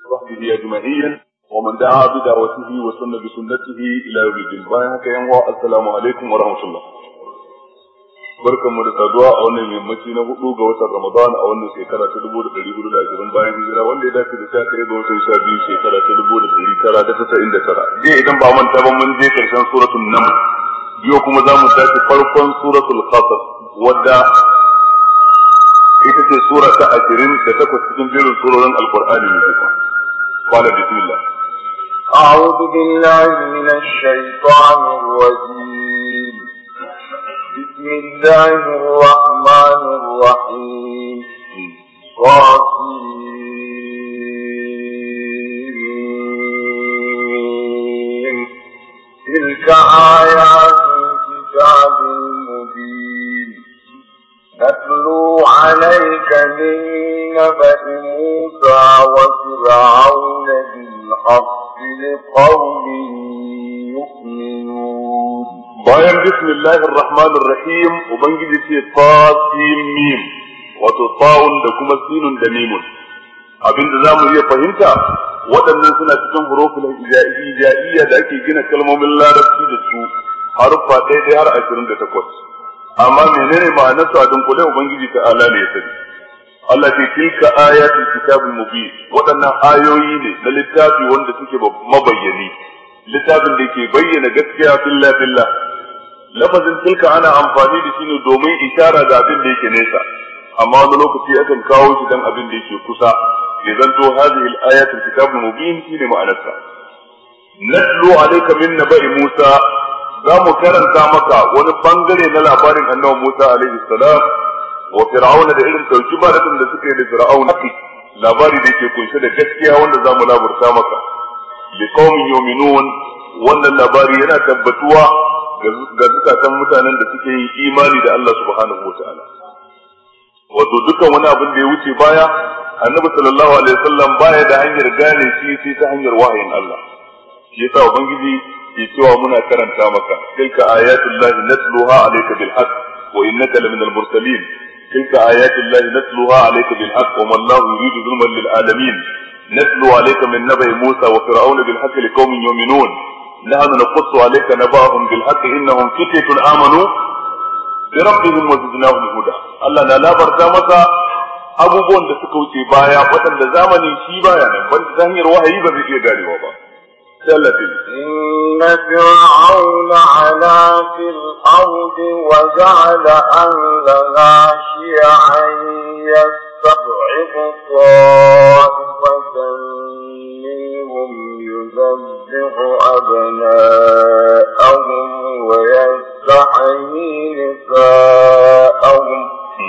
وصحبه أجمعين ومن دعا بدعوته وسن بسنته إلى يوم الدين. السلام عليكم ورحمة الله. barkanmu da saduwa a wannan yammaci na 4 ga watan Ramadan a wannan shekara ta 1420 bayan hijira, wanda ya dace da 11 ga watan 12 shekara ta 1999. Je idan ba manta ba mun je karshen suratul Naml, yau kuma za mu tafi farkon suratul Qasas, wadda ita ce sura ta 28 cikin jerin surorin Alqur'ani mai girma. Qala bismillah. أعوذ بالله من الشيطان الرجيم. بسم الله الرحمن الرحيم. تلك آيات الكتاب المبين نتلو عليك من نبأ موسى وفرعون بالحق لقوم يؤمنون. bayan bismillahir rahmanir rahim, ubangiji ce tasimim, wato ta'un da kuma sinun da mimun. Abinda zamu iya fahimta, waɗannan suna cikin huruful hijaiyya da ake gina kalmomin larabci da su, harfa ɗaya har 28. amma menene ma'anar su a dunkule ubangiji ta'ala ne ya sani. Allah ce tilka ayatul kitabul mubin, waɗannan ayoyi ne na littafi wanda suke mabayyani, littafin da ke bayyana gaskiya fillah fillah. Lafazin tilka ana amfani da shi ne domin ishara ga abin da yake nesa, amma wani lokaci akan kawo shi dan abin da yake kusa, ya zanto hadhihi al-ayatul kitabul mubin shine ma'anarsa. Natlu alayka min naba'i Musa, za mu karanta maka wani bangare na labarin annabi Musa alaihi salam wa fir'auna da irin dauki baratin da suka yi da fir'auna, labari da yake kunshe da gaskiya wanda za mu laburta maka. li qaumin yu'minun, wannan labari yana tabbatuwa ga zukatan mutanen da suke yin imani da Allah subhanahu wataala. Wato dukkan wani abin da ya wuce baya, annabi sallallahu alaihi wasallam baya da hanyar gane shi sai ta hanyar wahayin Allah. Shi yasa ubangiji ke cewa muna karanta maka tilka ayatullahi natluha alayka bil haqq wa innaka laminal mursalin. tilka ayatullahi natluha alayka bil haqq wa ma Allahu yuridu zulman lil alamin. natlu alayka min nabai Musa wa fir'auna bil haqq liqaumin yu'minun. nahnu naqussu alayka nabahum bil haqq innahum fityatun amanu bi rabbihim wa zidnahum huda. Allah na labarta masa abubuwan da suka wuce baya waɗanda zamanin shi baya nan, ban ta hanyar wahayi ba zai iya ganewa ba. إن فرعون علا في الأرض وجعل أهلها شيعا يستضعف طائفة منهم يذبح أبناءهم ويستحيي نساءهم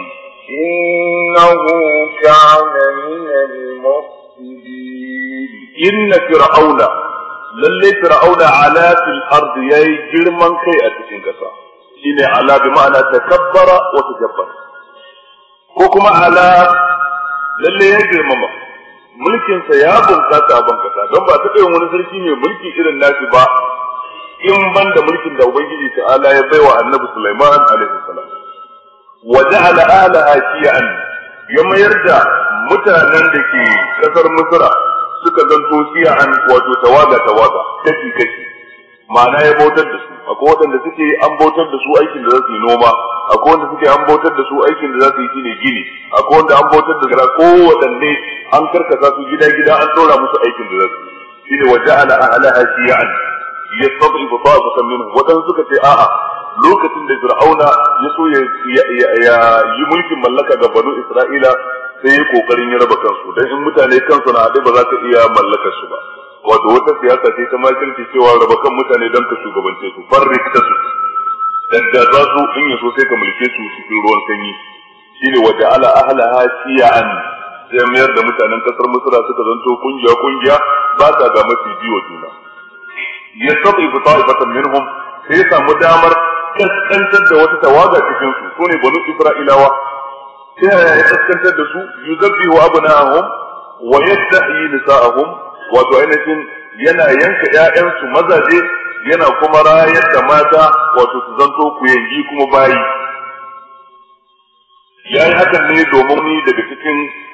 إنه كان من المفسدين. إن فرعون lalle fir'auna ala fil ard yayi girman kai a cikin kasa, shine ala bi ma'ana takabbara wa tajabbara, ko kuma ala lalle ya girmama mulkin sa ya bunkasa a ban kasa, don ba ta kai wani sarki mai mulki irin nashi ba in banda mulkin da ubangiji ta'ala ya baiwa annabi Sulaiman alaihi salam. wa ja'ala ahliha shi'an, ya mayar da mutanen da ke kasar Misra suka zanto shi'an, wato tawaga kashi ma'ana ya bautar da su. akwai wanda suke an bautar da su aikin da za su yi noma, akwai wanda suke an bautar da su aikin da za su yi shine gini, akwai wanda an bautar da gara, ko wadanne an karkasa su gida an tsora musu aikin da za su yi. shine waja'ala ahlaha shi'an yastad'ifu ta'ifatan minhum. wadan suka ce a'a, lokacin da Fir'auna ya so ya yi mulkin mallaka ga Banu Isra'ila, sai ya kokarin ya raba kansu, dan in mutane kansu na haɗe ba za ka iya mallakar su ba. wato wata siyasa ce ta makirci cewa raba kan mutane don ka shugabance su, farrik ta su, dadda za su in ya so sai ka mulke su cikin ruwan sanyi. shine waje ala ahlaha shi'an, sai mayar da mutanen kasar Misra suka zanto kungiya ba ta ga mafi biyo juna. yastatifu ta'ifatan minhum, sai samu damar kaskantar da wata tawaga cikin su, sune Banu Isra'ilawa. sai ya kaskantar da su, yuzabbihu abna'ahum wa yastahyi nisa'ahum, wato ainihin yana yanka ƴaƴansu mazaje, yana kuma rayar da mata, wato su zanto kuyangi kuma bayi. yayi hakan ne domin ni daga cikin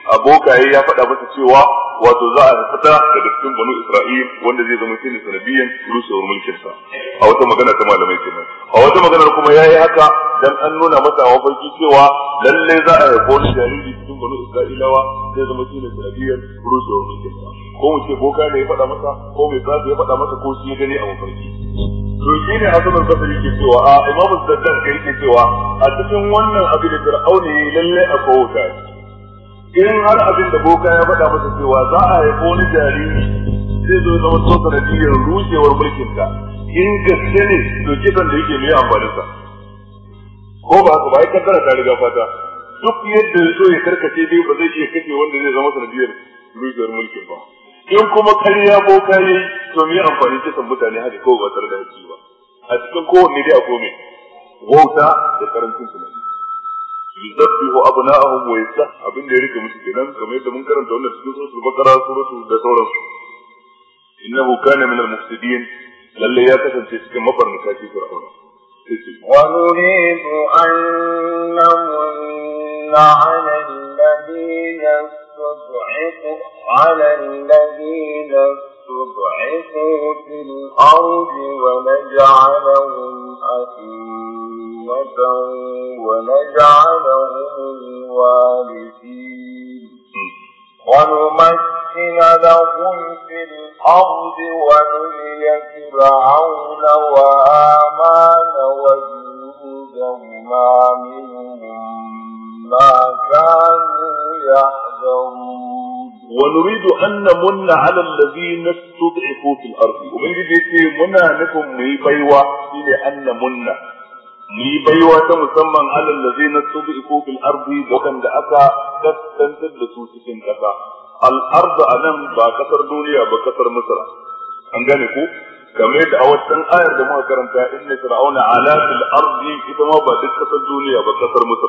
abokaye ya faɗa masa cewa wato za a fita daga cikin banu Isra'il wanda zai zama shine sanadiyan rushewar mulkin sa a wata magana ta malamai kenan a wata maganar kuma yayi haka dan an nuna masa a mafarki cewa lalle za a haifo wani jariri cikin banu Isra'ilawa zai zama shine sanadiyan rushewar mulkin sa ko mu ce boka ne ya faɗa masa ko mai tsafi ya faɗa masa ko shi ya gani a mafarki to shi ne Hassan al-Basri yake cewa a Imam Saddaq yake cewa a cikin wannan abin da Fir'auna yayi lalle akwai wuta in har abin da boka ya faɗa masa cewa za a haifo wani jariri zai zo zama so sanadiyar rushewar mulkin ka in gaske ne to kisan da yake mai amfanin sa ko ba haka ba ai kaddara ta riga fata duk yadda ya so ya karkace dai ba zai iya kace wanda zai zama sanadiyar rushewar mulkin ba in kuma kariya boka yayi to mai amfanin kisan mutane haka kawai ba tare da hakki ba a cikin kowanne dai akwai mai wauta da karancin tunani yuzabbihu abna'ahum wa yasah abin da ya rike musu kenan kamar yadda mun karanta wannan cikin suratul baqara suratul da sauransu innahu kana min al-mufsidin lalle ya kasance cikin mabarnata shi fir'auna wa nuridu an namunna 'ala alladhina استضعفوا في الأرض ونجعلهم أئمة ونجعلهم الوارثين ونمكن لهم في الأرض ونري فرعون وهامان وجنودهما منهم ما كانوا يحذرون ونريد أن نمن على الذين استضعفوا في الأرض ومن يجي منا نكم مي بيوا إلى أن نمن مي بيوا تمسمى على الذين استضعفوا في الأرض وكان دعك تستنتج لسوسكين كذا الأرض أنم بكثر دنيا بكثر مصر أنجانكو كما يدعو الآية لما كرمتها إن فرعون علا في الأرض إذا ما بكثر دنيا بكثر مصر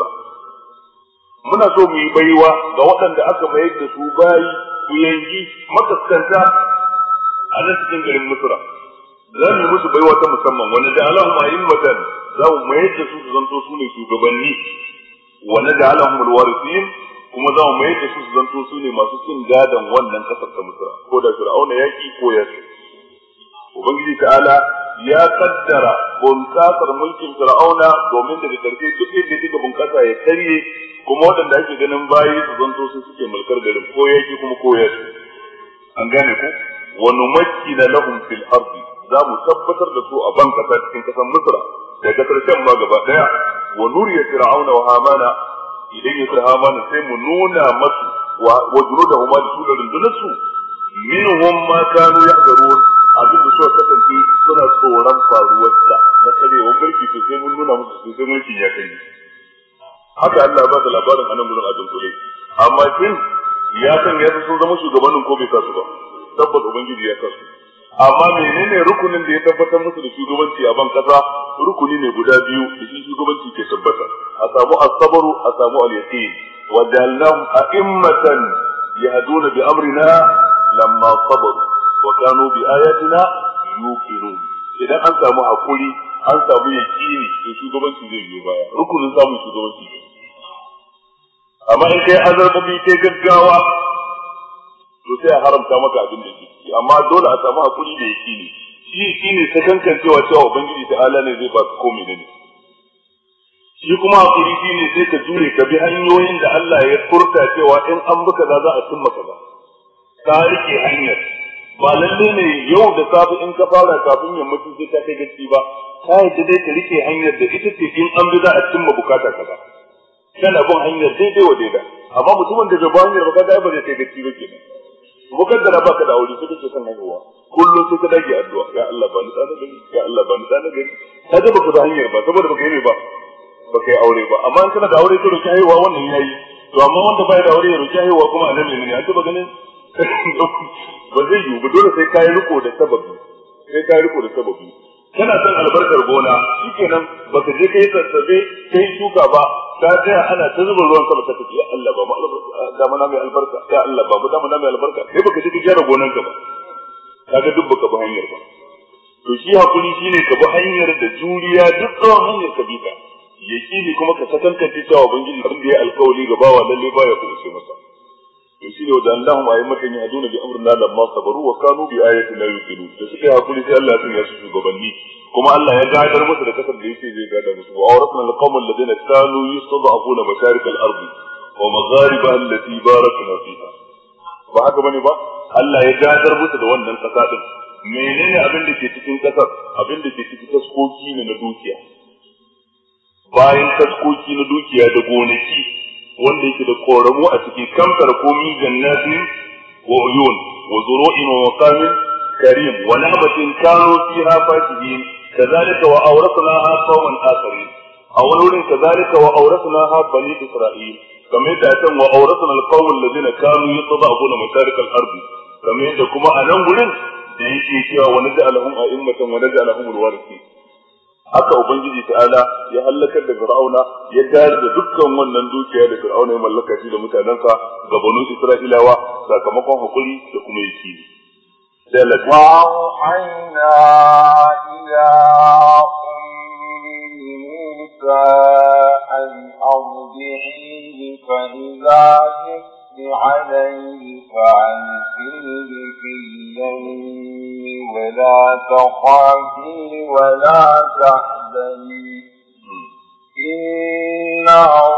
muna so mu yi baiwa ga waɗanda aka mayar da su bayi ku yanki makaskanta a nan cikin garin Misra za mu yi musu baiwa ta musamman wanda da Allahumma a'immatan za mu mayar da su zanto su ne shugabanni wanda da Allahumma alwarithin kuma za mu mayar da su zanto su ne masu cin gadon wannan kasar ta Misra ko da Fir'auna yaki ko ya so Ubangiji ta'ala ya kaddara bunkasar mulkin Fir'auna domin daga ƙarshe duk yadda suka bunkasa ya karye kuma waɗanda ake ganin bayi su zanto su suke mulkar garin ko yaki kuma ko ya an gane ku wa numakkina lahum fil ardi za mu tabbatar da su a ban kasa cikin kasar Misra daga ƙarshen ma gaba daya wa nuriya fir'auna wa hamana idan ya hamana sai mu nuna masu wa junudahuma da su da rundunarsu minhum ma kanu yahzarun abin da suka kasance suna tsoron faruwarsa na karewar mulki to sai mun nuna musu sai mulkin ya kai haka Allah ba da labarin anan gurin adun kule amma kin ya san ya sun zama shugabannin ko bai kasu ba tabbata ubangiji ya kasu amma menene rukunin da ya tabbatar musu da shugabanci a ban kasa rukuni ne guda biyu da shi shugabanci ke tabbata a samu as-sabru a samu al-yaqin wa ja'alnahum a'immatan yahduna bi amrina lamma sabaru wa kanu bi ayatina yuqinun idan an samu hakuri an samu yaqini to shugabanci zai biyo baya rukunin samun shugabanci amma in kai azarbabi kai gaggawa to sai a haramta maka abin da yake amma dole a samu hakuri da yaqini shi shine sakankancewa cewa ubangiji ta'ala ne zai baka komai ne shi kuma hakuri shine sai ka jure ka bi hanyoyin da Allah ya furta cewa in an buka za a cimma kaza ka rike hanyar ba lalle ne yau da safi in ka fara kafin yammaci sai ka kai gaci ba ka yi dai ka rike hanyar da ita ce in an bi za a cimma bukata kaza kana bin hanyar daidai wa daida amma mutumin da bai hanyar ba ka ga ba zai kai gaci ba kenan mukaddara baka da aure sai kake son haihuwa kullum sai ka dage addu'a ya Allah ba ni tsana gari ya Allah ba ni tsana gari kaga baka da hanyar ba saboda baka yi ba baka yi aure ba amma in kana da aure to roki haihuwa wannan yayi to amma wanda bai da aure ya roki haihuwa kuma annabi ne an taba ganin ba zai yi ba dole sai kai riko da sababi kana son albarkar gona shikenan baka je kai sassabe kai shuka ba ka tsaya ana ta zuba ruwan sama ta tafi ya Allah ba mu albarka da mana mai albarka ya Allah ba mu da mana mai albarka sai baka je ka gyara gonanka ba kaga duk baka bi hanyar ba to shi hakuri shine ka bi hanyar da juriya duk tsawon hanyar ka bi ta yakini kuma ka sakantance cewa ubangiji abin da ya alkawari ga bawa lalle baya kuma sai masa to shine wa Allahum ayyamatan yahduna bi amrina lamma sabaru wa kanu bi ayatina yuqinun da suka hakuri sai Allah ya su shugabanni kuma Allah ya gadar musu da kasar da yake zai gadar musu wa awratna alqawma alladhina kanu yastad'afuna masharik al-ard wa magharibaha allati barakna fiha ba haka bane ba Allah ya gadar musu da wannan kasa din menene abin da ke cikin kasar abin da ke cikin taskoki ne na dukiya bayan taskoki na dukiya da gonaki wanda yake da koramu a cikin kamtar komi jannatin wa uyun wa zuru'in wa maqamin karim wa na'matin kanu fiha fakihin kadhalika wa awrathnaha qauman akharin aw nurin kadhalika wa awrathnaha bani isra'il kamar da tan wa awrathna alqawm alladhina kanu yatadabuna masharik al-ard kamar da kuma a nan gurin da yake cewa wa naj'alahum a'immatan wa naj'alahum al-warithin haka ubangiji ta'ala ya halakar da fir'auna ya tayar da dukkan wannan dukiya da fir'auna ya mallaka shi da mutanansa ga banu isra'ilawa sakamakon hakuri da kuma yaki sai Allah wa'ayna ila ummi Musa an ardihi fa idza عليه فألقيه في اليم ولا تخافي ولا تحزني إنا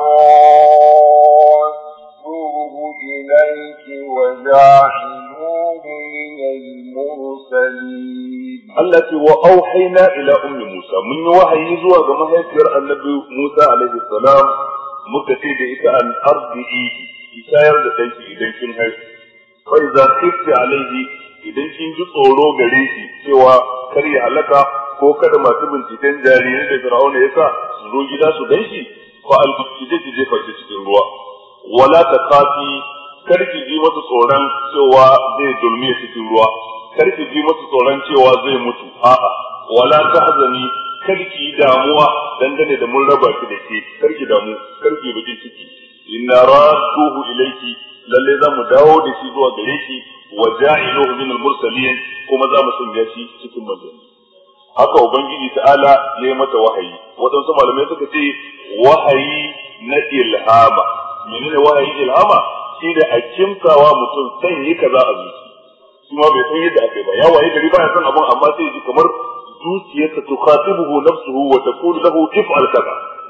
رادوه إليك وجاعلوه من المرسلين التي وأوحينا إلى أم موسى من وحي زوى كما هيكر النبي موسى عليه السلام مكتب أن أرضيه shayar da ɗanki idan kin haihu fa idza khifti alayhi idan kin ji tsoro gare shi cewa kar ya halaka ko kada masu binciken jarirai da Fir'auna yasa su zo gida su ganshi fa al-bukije ki jefa shi cikin ruwa wala taqafi kar ki ji masa tsoron cewa zai dulmiye cikin ruwa kar ki ji masa tsoron cewa zai mutu a'a wala tahzani kar ki damuwa dangane da mun raba ki da ke kar ki damu kar ki bakin ciki inna radduhu ilayki lalle zamu dawo da shi zuwa gare ki wa ja'iluhu min al-mursalin kuma zamu sanya shi cikin manzanni haka ubangiji ta'ala ya yi mata wahayi wadansu malamai suka ce wahayi na ilhama menene wahayi ilhama shi da a kimtawa mutum san yi kaza a zuci kuma bai san yadda aka yi ba ya waye gari ba ya san abun amma sai ji kamar zuciyarsa tukhatibuhu nafsuhu wa taqulu lahu if'al kaza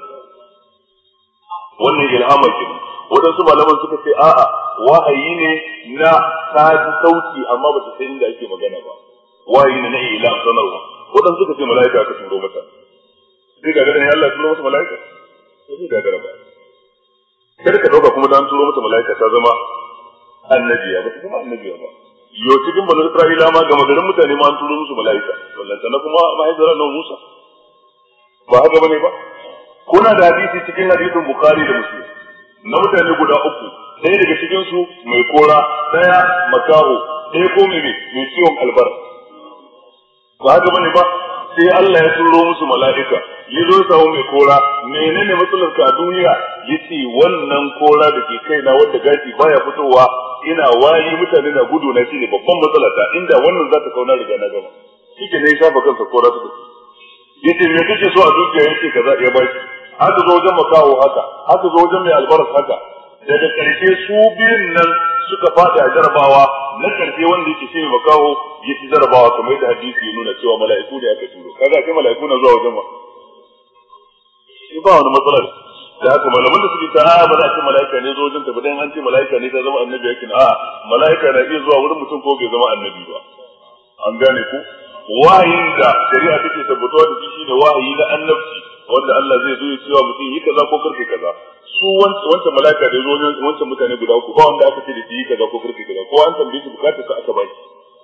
wannan ilhama ke wadansu malaman suka ce a'a wahayi ne na kaji sauti amma ba ta san inda ake magana ba wahayi ne na ilam sanarwa wadansu suka ce mala'ika aka turo mata sai ga ganin Allah turo mata mala'ika sai ga gara ba kada ka dauka kuma dan turo mata mala'ika ta zama annabiya ba ta zama annabiya ba yo cikin banu Isra'ila ma ga magarin mutane ma an turo musu mala'ika wallahi sannan kuma mahaifiyar nan Musa ba haka bane ba kuna da hadisi cikin hadisin Bukhari da Muslim na mutane guda uku ɗaya daga cikin su mai kora ɗaya makaho ɗaya ko mai ciwon albar ba haka bane ba sai Allah ya turo musu mala'ika ya zo samu mai kora menene matsalar ka a duniya yace wannan kora da ke kaina wanda gashi baya fitowa ina wari mutane na gudu na shine babban matsala ta inda wannan za ta kauna riga na gaba shike ne ya shafa kansa kora ta yace me kake so a dukiya yace kaza ya baki haka zo wajen makawo haka zo wajen mai albaras haka daga karshe su biyun nan suka fada a jarabawa na karshe wanda yake shi makawo ya ci jarabawa kamar yadda hadisi ya nuna cewa mala'iku da aka turo kaga sai mala'iku na zuwa wajen ma shi ba wani matsala da haka malaman da suke ta ba za a ce mala'ika ne zo wajen ta bayan an ce mala'ika ne ta zama annabi yake a mala'ika na iya zuwa wurin mutum ko bai zama annabi ba an gane ku wahayin da shari'a take tabbatuwa da shi shine wahayi na annabci wanda Allah zai zo ya cewa mutum yi kaza ko karfe kaza su wancan mala'ika da zo wancan mutane guda uku ba wanda aka ce da yi kaza ko karfe kaza ko an tambaye shi bukatar sa aka baki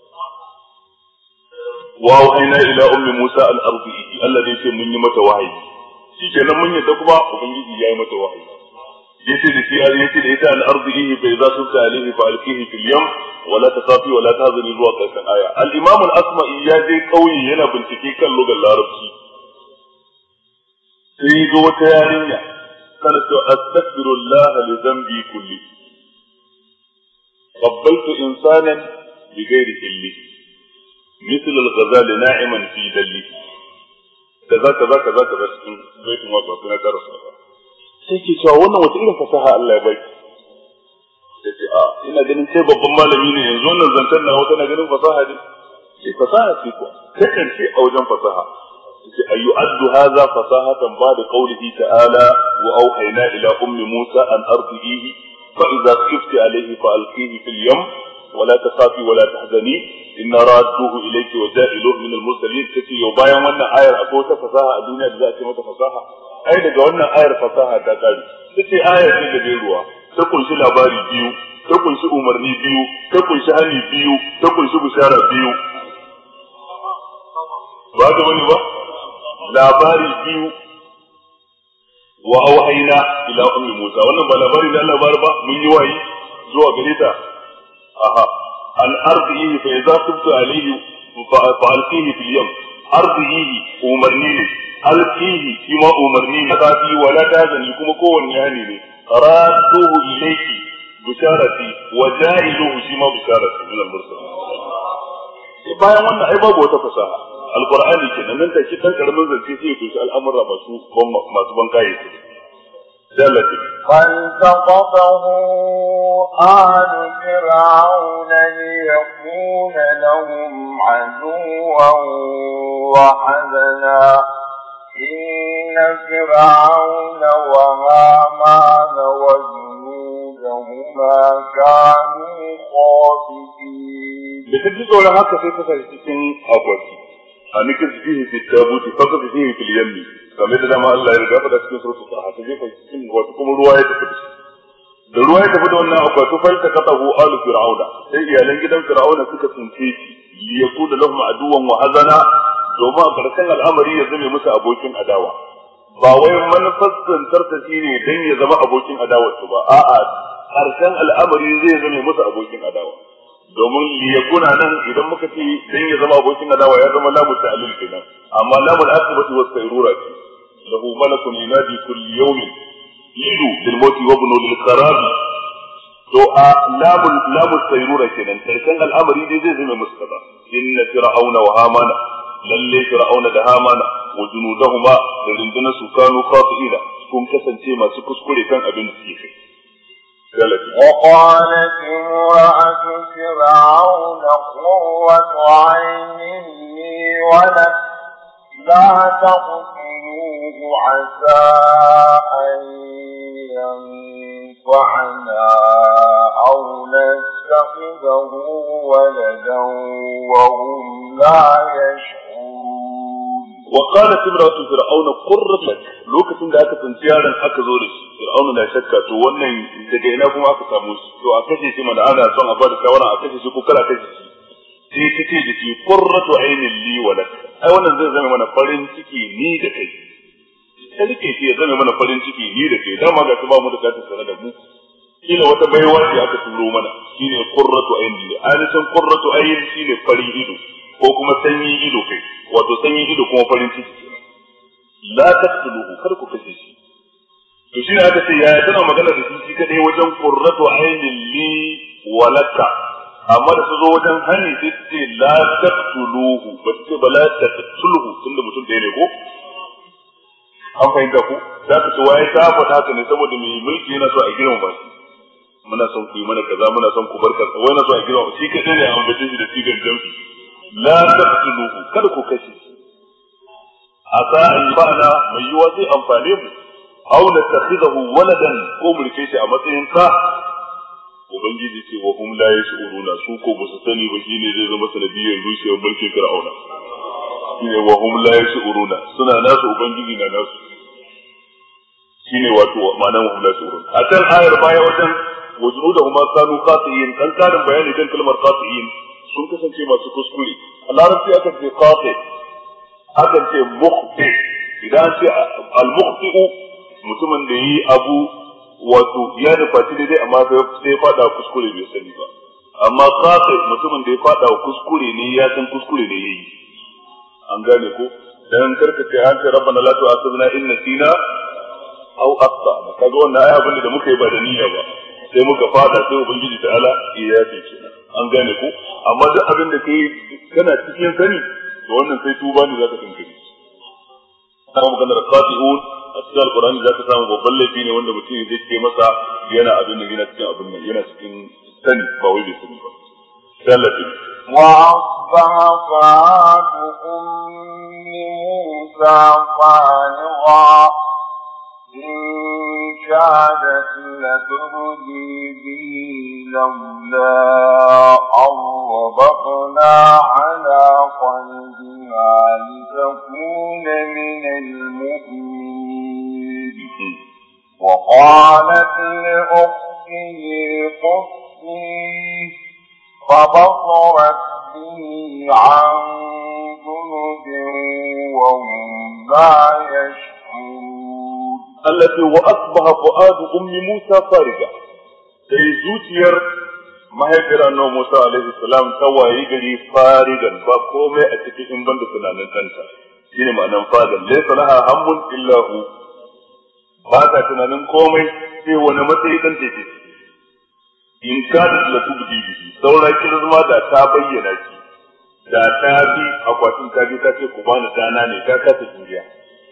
wa wahayna ila ummi Musa al-ardihi Allah zai ce mun yi mata wahayi shikenan mun yadda kuma ubangiji ya yi mata wahayi yace da shi yace da ita al-ardihi fa idza sunta alayhi fa alqihi fil yam wa la tasafi wa la tahzani zuwa karshen aya al-imam al-asma'i ya je kauye yana bincike kan lugar larabci sai ga wata yarinya kana to astaghfirullah li dhanbi kulli qabbaltu insanan bi ghairi illi مثل الغزال ناعما في دلي كذا كذا كذا كذا cikin baitin wato kana darasa sai ke cewa wannan wata irin fasaha Allah ya baki sai a ina ganin kai babban malami ne yanzu wannan zantar na wata na ganin fasaha ne sai fasaha ce ko sai kan ce a wajen fasaha sai ayu addu hadha fasahatan ba'da qawlihi ta'ala wa awhayna ila ummi Musa an ardihi fa idza khifti alayhi fa alqihi fil yam wa la takhafi wa la tahzani inna radduhu ilayki wa ja'iluhu min al-mursalin kace yau bayan wannan ayar akwai wata fasaha a duniya da za a ce mata fasaha ai daga wannan ayar fasaha ta kare sai ayar ce da ruwa ta kunshi labari biyu ta kunshi umarni biyu ta kunshi hani biyu ta kunshi bishara biyu ba da wani ba labari biyu wa auhayna ila ummi Musa wannan ba labari da Allah bar ba mun yi wayi zuwa gare ta aha al ardihi fa idza tubtu alayhi fa alqihi fil yam ardihi umarni ne alqihi kuma umarni ne kafi wala tazani kuma kowanne hani ne radduhu ilayki bisharati wa ja'iluhu shima bisharati min al-mursalin bayan wannan ai babu wata fasaha alqur'ani kenan nan take kan karamin zance sai ku al'amura masu ban kai dalati فالتقطه آل فرعون ليكون لهم عدوا وحزنا إن فرعون وهامان وجنودهما كانوا خاطئين. بتجد ولا هكذا في تفاصيل أقوى. أنك تجيه في التابوت فقط تجيه في اليم. كما إذا ما الله يرجع فلا تكون سورة الصحة تجيه في السن وتكون رواية تفضل. الرواية تفضل أن أقوى فالتقطه آل فرعون. هي لنجد فرعون سكة فيه ليكون لهم عدوا وحزنا. domin a ƙarshen al'amari ya zame musu abokin adawa ba wai manufar zantarta shi ne don ya zama abokin adawarsu ba a'a ƙarshen al'amari zai zame musu abokin adawa domin liyakuna nan idan muka ce don ya zama abokin adawa ya zama lamu ta'lil kenan amma lamu al-asbati was sayrura ce lahu malakun yunadi kulli yawmin yidu bil mawti wa ibnu lil qarab to a lamu sayrura kenan ƙarshen al'amari dai zai zame musu kaza inna fir'auna wa hamana lalle fir'auna da hamana wa junudahuma da rundunar su kanu khati'ina kun kasance masu kuskure kan abin da suke kai galati wa qalat imra'atu fir'auna qurratu 'aynin li wa la taqtuluhu 'asa an yanfa'ana aw nastakhidhahu waladan wa hum la yash'urun. وقالت امرأة فرعون قرت لك لوكتين da aka tsinci yaron aka zo da shi Fir'auna na shakka to wannan daga ina kuma aka samu shi to a kashe shi mana ana son a bada shawara a kashe shi ko kala kashe shi sai take da shi qurratu aynin li wa lak ai wannan zai zama mana farin ciki ni da kai sai rike shi ya zama mana farin ciki ni da kai dama ga ba mu da kata tare da mu kila wata baiwa ce aka turo mana shine qurratu aynin li alisan qurratu ayn shine farin ido ko kuma sanyi ido kai wato sanyi ido kuma farin ciki la taqtuluhu kar ku kashe shi to shi ne aka ce ya tana magana da shi kadai wajen qurratu aynin li wa laka amma da su zo wajen hani sai ce la taqtuluhu ba ce ba la taqtuluhu tunda mutum da ne ko an fahimta ku za ka ce waye ta faɗa haka ne saboda mai mulki yana so a girma ba shi muna son ku yi mana kaza muna son ku barka wai na so a girma shi kadai ne an bace shi da sigar jam'i la taqtuluhu kada ku kashe asa an ba'na mai yiwa zai amfane mu aw natakhidahu waladan ko mu rike shi a matsayin ka ubangiji ce wa hum la yashuruna su ko ba su sani ba shine zai zama sanadiyar rushewar mulkin fir'auna shine wa hum la yashuruna suna nasu ubangiji na nasu shine wato ma'anar hum la yashuruna a kan ayar baya wajen wajudahuma kanu qati'in kan karin bayani kan kalmar qati'in sun kasance masu kuskure a larabci aka ce qati aka ce mukhti idan ce al-mukhti'u mutumin da yi abu wato ya nufaci daidai amma sai fada kuskure bai sani ba amma qati mutumin da ya fada kuskure ne ya san kuskure ne yayi an gane ko dan karkace an ce rabbana la tu'akhidhna in nasina aw akhtana kaga wannan ai abin da muka yi ba da niyya ba sai muka fada sai ubangiji ta'ala ya yafe kenan an gane ko amma duk abin da kai kana cikin sani to wannan sai tuba ne zaka kankare kana maganar qati'un a cikin alqur'ani zaka samu babban laifi ne wanda mutum zai ce masa yana abin da yana cikin abin nan yana cikin sani ba wai bai sani ba sallatin وأصبح فؤاد أم موسى فارغا إن كادت لتبدي به لولا أن ربطنا على قلبها لتكون من المؤمنين وقالت لأخته قصيه فبصرت به عن جنب وهم لا يشعرون التي وأصبح فؤاد أم موسى فارغا sai zuciyar mahaifiyar annabi Musa alaihi salam ta wayi gari farigan ba komai a cikin in banda tunanin ɗanta shine ma'anar farigan laysa laha hammun illa hu ba ta tunanin komai sai wani matsayi dan take in kada la tubdi bihi saura kirma da ta bayyana shi da ta bi akwatin ta bi ta ce ku bani dana ne ta kasa juriya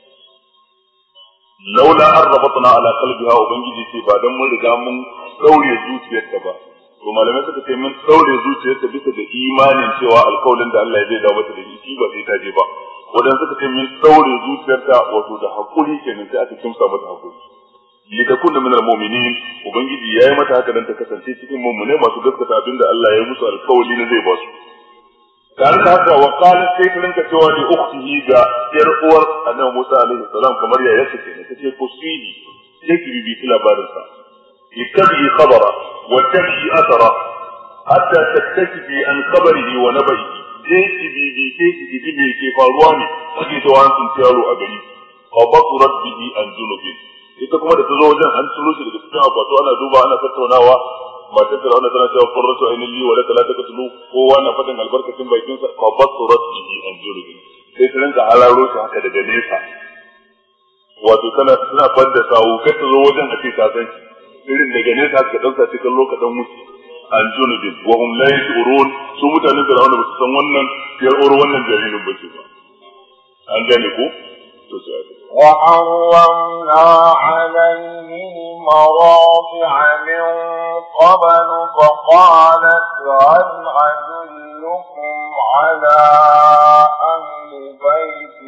laula an rabatna ala qalbiha ubangiji ce ba dan mun riga mun daure zuciyarta ba to malamai suka ce mun daure zuciyarta bisa da imanin cewa alƙawarin da Allah ya dawo mata da shi ba sai ta je ba wadan suka ce mun daure zuciyarta wato da hakuri kenan sai aka kimsa mata hakuri litakun min almu'minin ubangiji yayi mata haka dan ta kasance cikin mu'mine masu gaskata abinda Allah ya musu alƙawari ne zai ba su dan haka wa qala sai ta cewa li ukhtihi ga yar uwar annabi Musa alaihi salam kamar ya yace ne tace kusini take bibi labarin sa ittabi khabara wa tabi athara hatta taktakibi an khabarihi wa nabihi take bibi take me ke faruwa ne kake to an sun taro a gari fa basurat bihi an junubin ita kuma da ta zo wajen an tsuro shi daga cikin abato ana duba ana tattaunawa ba ta tsara tana cewa qurratu aynin li wa la talatatu kowa na fadin albarkacin bakin sa fa basurat bihi an junubin sai ta rinka halaro shi haka daga nesa wato tana fadda sawu kai ta zo wajen a ce ta san shi irin daga nesa haka dauka cikin lokacin musu an junubin wa hum la yashurun su mutanen da wanda ba su san wannan yar wannan jaririn bace ba an gane ko to sai وحرمنا عليه المراضع من قبل فقالت هل أدلكم على أهل بيت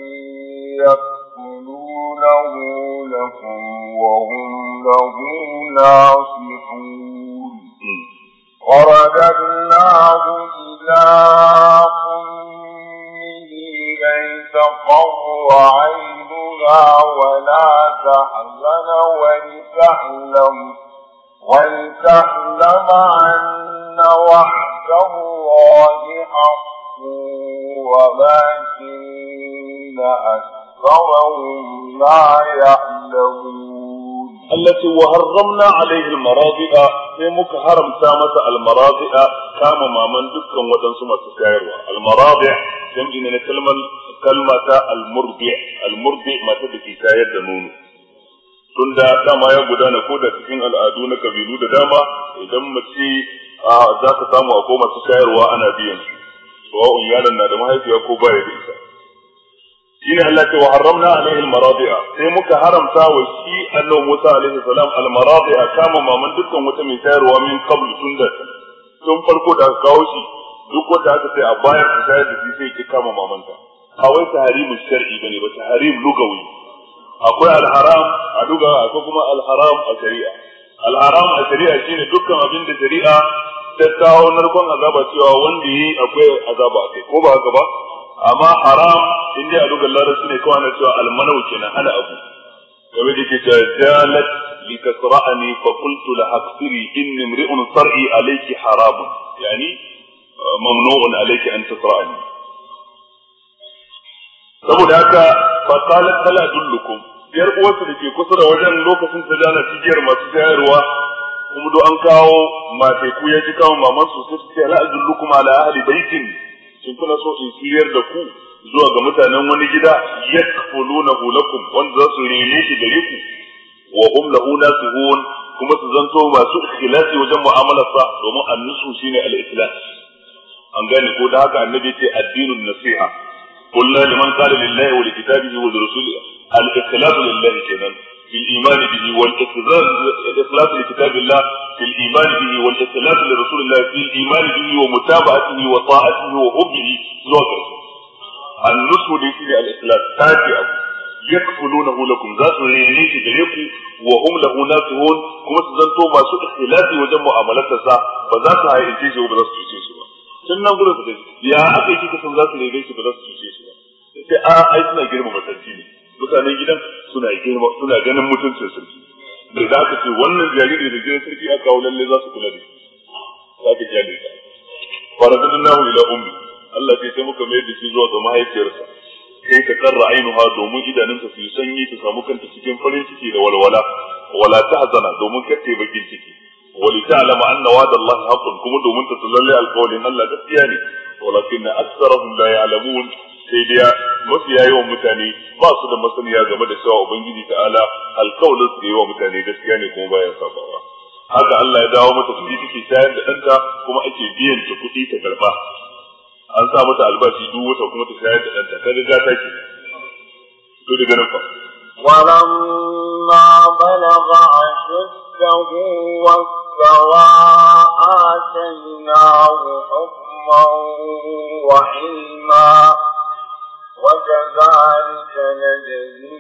يكفلونه لكم وهم له ناصحون ورددناه إلى كي تقر عينها ولا تحزن ولتعلم أن وعد الله حق ولكن أكثرهم لا يعلمون التي وحرمنا عليه المراضع سيمك حرم سامة المراضع كما ما من دكا ودنسما تسايروا المراضع جمعنا كلمة المرضع ما تبكي ساير دنون tunda dama ya gudana ko da cikin al'adu na kabilu da dama idan mace za ka samu akwai masu shayarwa ana biyan su sawa'un yaron na da mahaifiya ko baya da ita shine Allah ta haramna alaihi al-maradi'a sai muka haramta wa shi annabi Musa alaihi salam al-maradi'a kama maman dukkan wata mai shayarwa min qabl tun farko da aka kawo shi duk wanda aka sai a bayar da shayar da shi sai ki kama mamanta a wai tahrimu shar'i bane ba tahrim lugawi akwai al-haram a duga akwai kuma al-haram a shari'a al-haram a shari'a shine dukkan abin da shari'a ta kawo narkon azaba cewa wanda yi akwai azaba akai ko ba haka ba amma haram inda a duga larabci ne kawai na cewa al-manaw kenan hana abu game da ke ta jalat li tasra'ani fa qultu la haqsiri inni imri'un sar'i alayki haramun yani mamnu'un alayki an tasra'ani saboda haka fa qalat hal adullukum yar uwarsa da ke kusa da wajen lokacin ta jana cigiyar masu shayarwa kuma do an kawo matai ku ya ji kawo maman su sai ce la adullukum ala ahli baitin sun kuna so in siyar da ku zuwa ga mutanen wani gida yakfulunahu lakum wanda za su rene shi gare ku wa hum lahu nasihun kuma su zanto masu ikhlasi wajen mu'amalar sa domin annusu shine al-ikhlas an gane ko da haka annabi ce addinun nasiha قلنا لمن قال لله ولكتابه ولرسوله الإخلاص لله كذا في الإيمان به والإخلاص لكتاب الله في الإيمان به والإخلاص لرسول الله في الإيمان به ومتابعته وطاعته وحبه زوجه النصح ليس الإخلاص تاتي يكفلونه لكم ذات رينيك بريكم وهم له ناسهون كما تزنتوا ما سوء اختلافي وجمع عملتها فذاتها ينتيجه وبدأت تشيشه sannan gurin su ya aka yi kika san za su rene shi ba za su cuce shi ba sai ai suna girma matanci ne mutanen gidan suna ganin mutuncin sarki da za ka ce wannan jariri da gidan sarki aka kawo lalle za su kula da shi za ka kyale ta faradadnahu ila ummi Allah sai muka mai da shi zuwa ga mahaifiyarsa kai ka karra ainuha domin idanunsa su yi sanyi ta samu kanta cikin farin ciki da walwala wala tahzana domin kar ta bakin ciki ولتعلم أن وعد الله حق كما دومن تتللى القول إن الله gaskiya ولكن أكثرهم لا يعلمون sai dai mafiya yawan mutane ba su da masaniya game da cewa ubangiji ta'ala alƙawarin su yi wa mutane gaskiya ne kuma bayan sabawa haka Allah ya dawo mata kuɗi take shayar da ɗanta kuma ake biyan ta kuɗi ta karɓa an sa mata albashi duk wata kuma ta shayar da ɗanta ta riga ta ke to daga nan fa ولما بلغ أشده واستوى آتيناه حكما وعلما وكذلك نجزي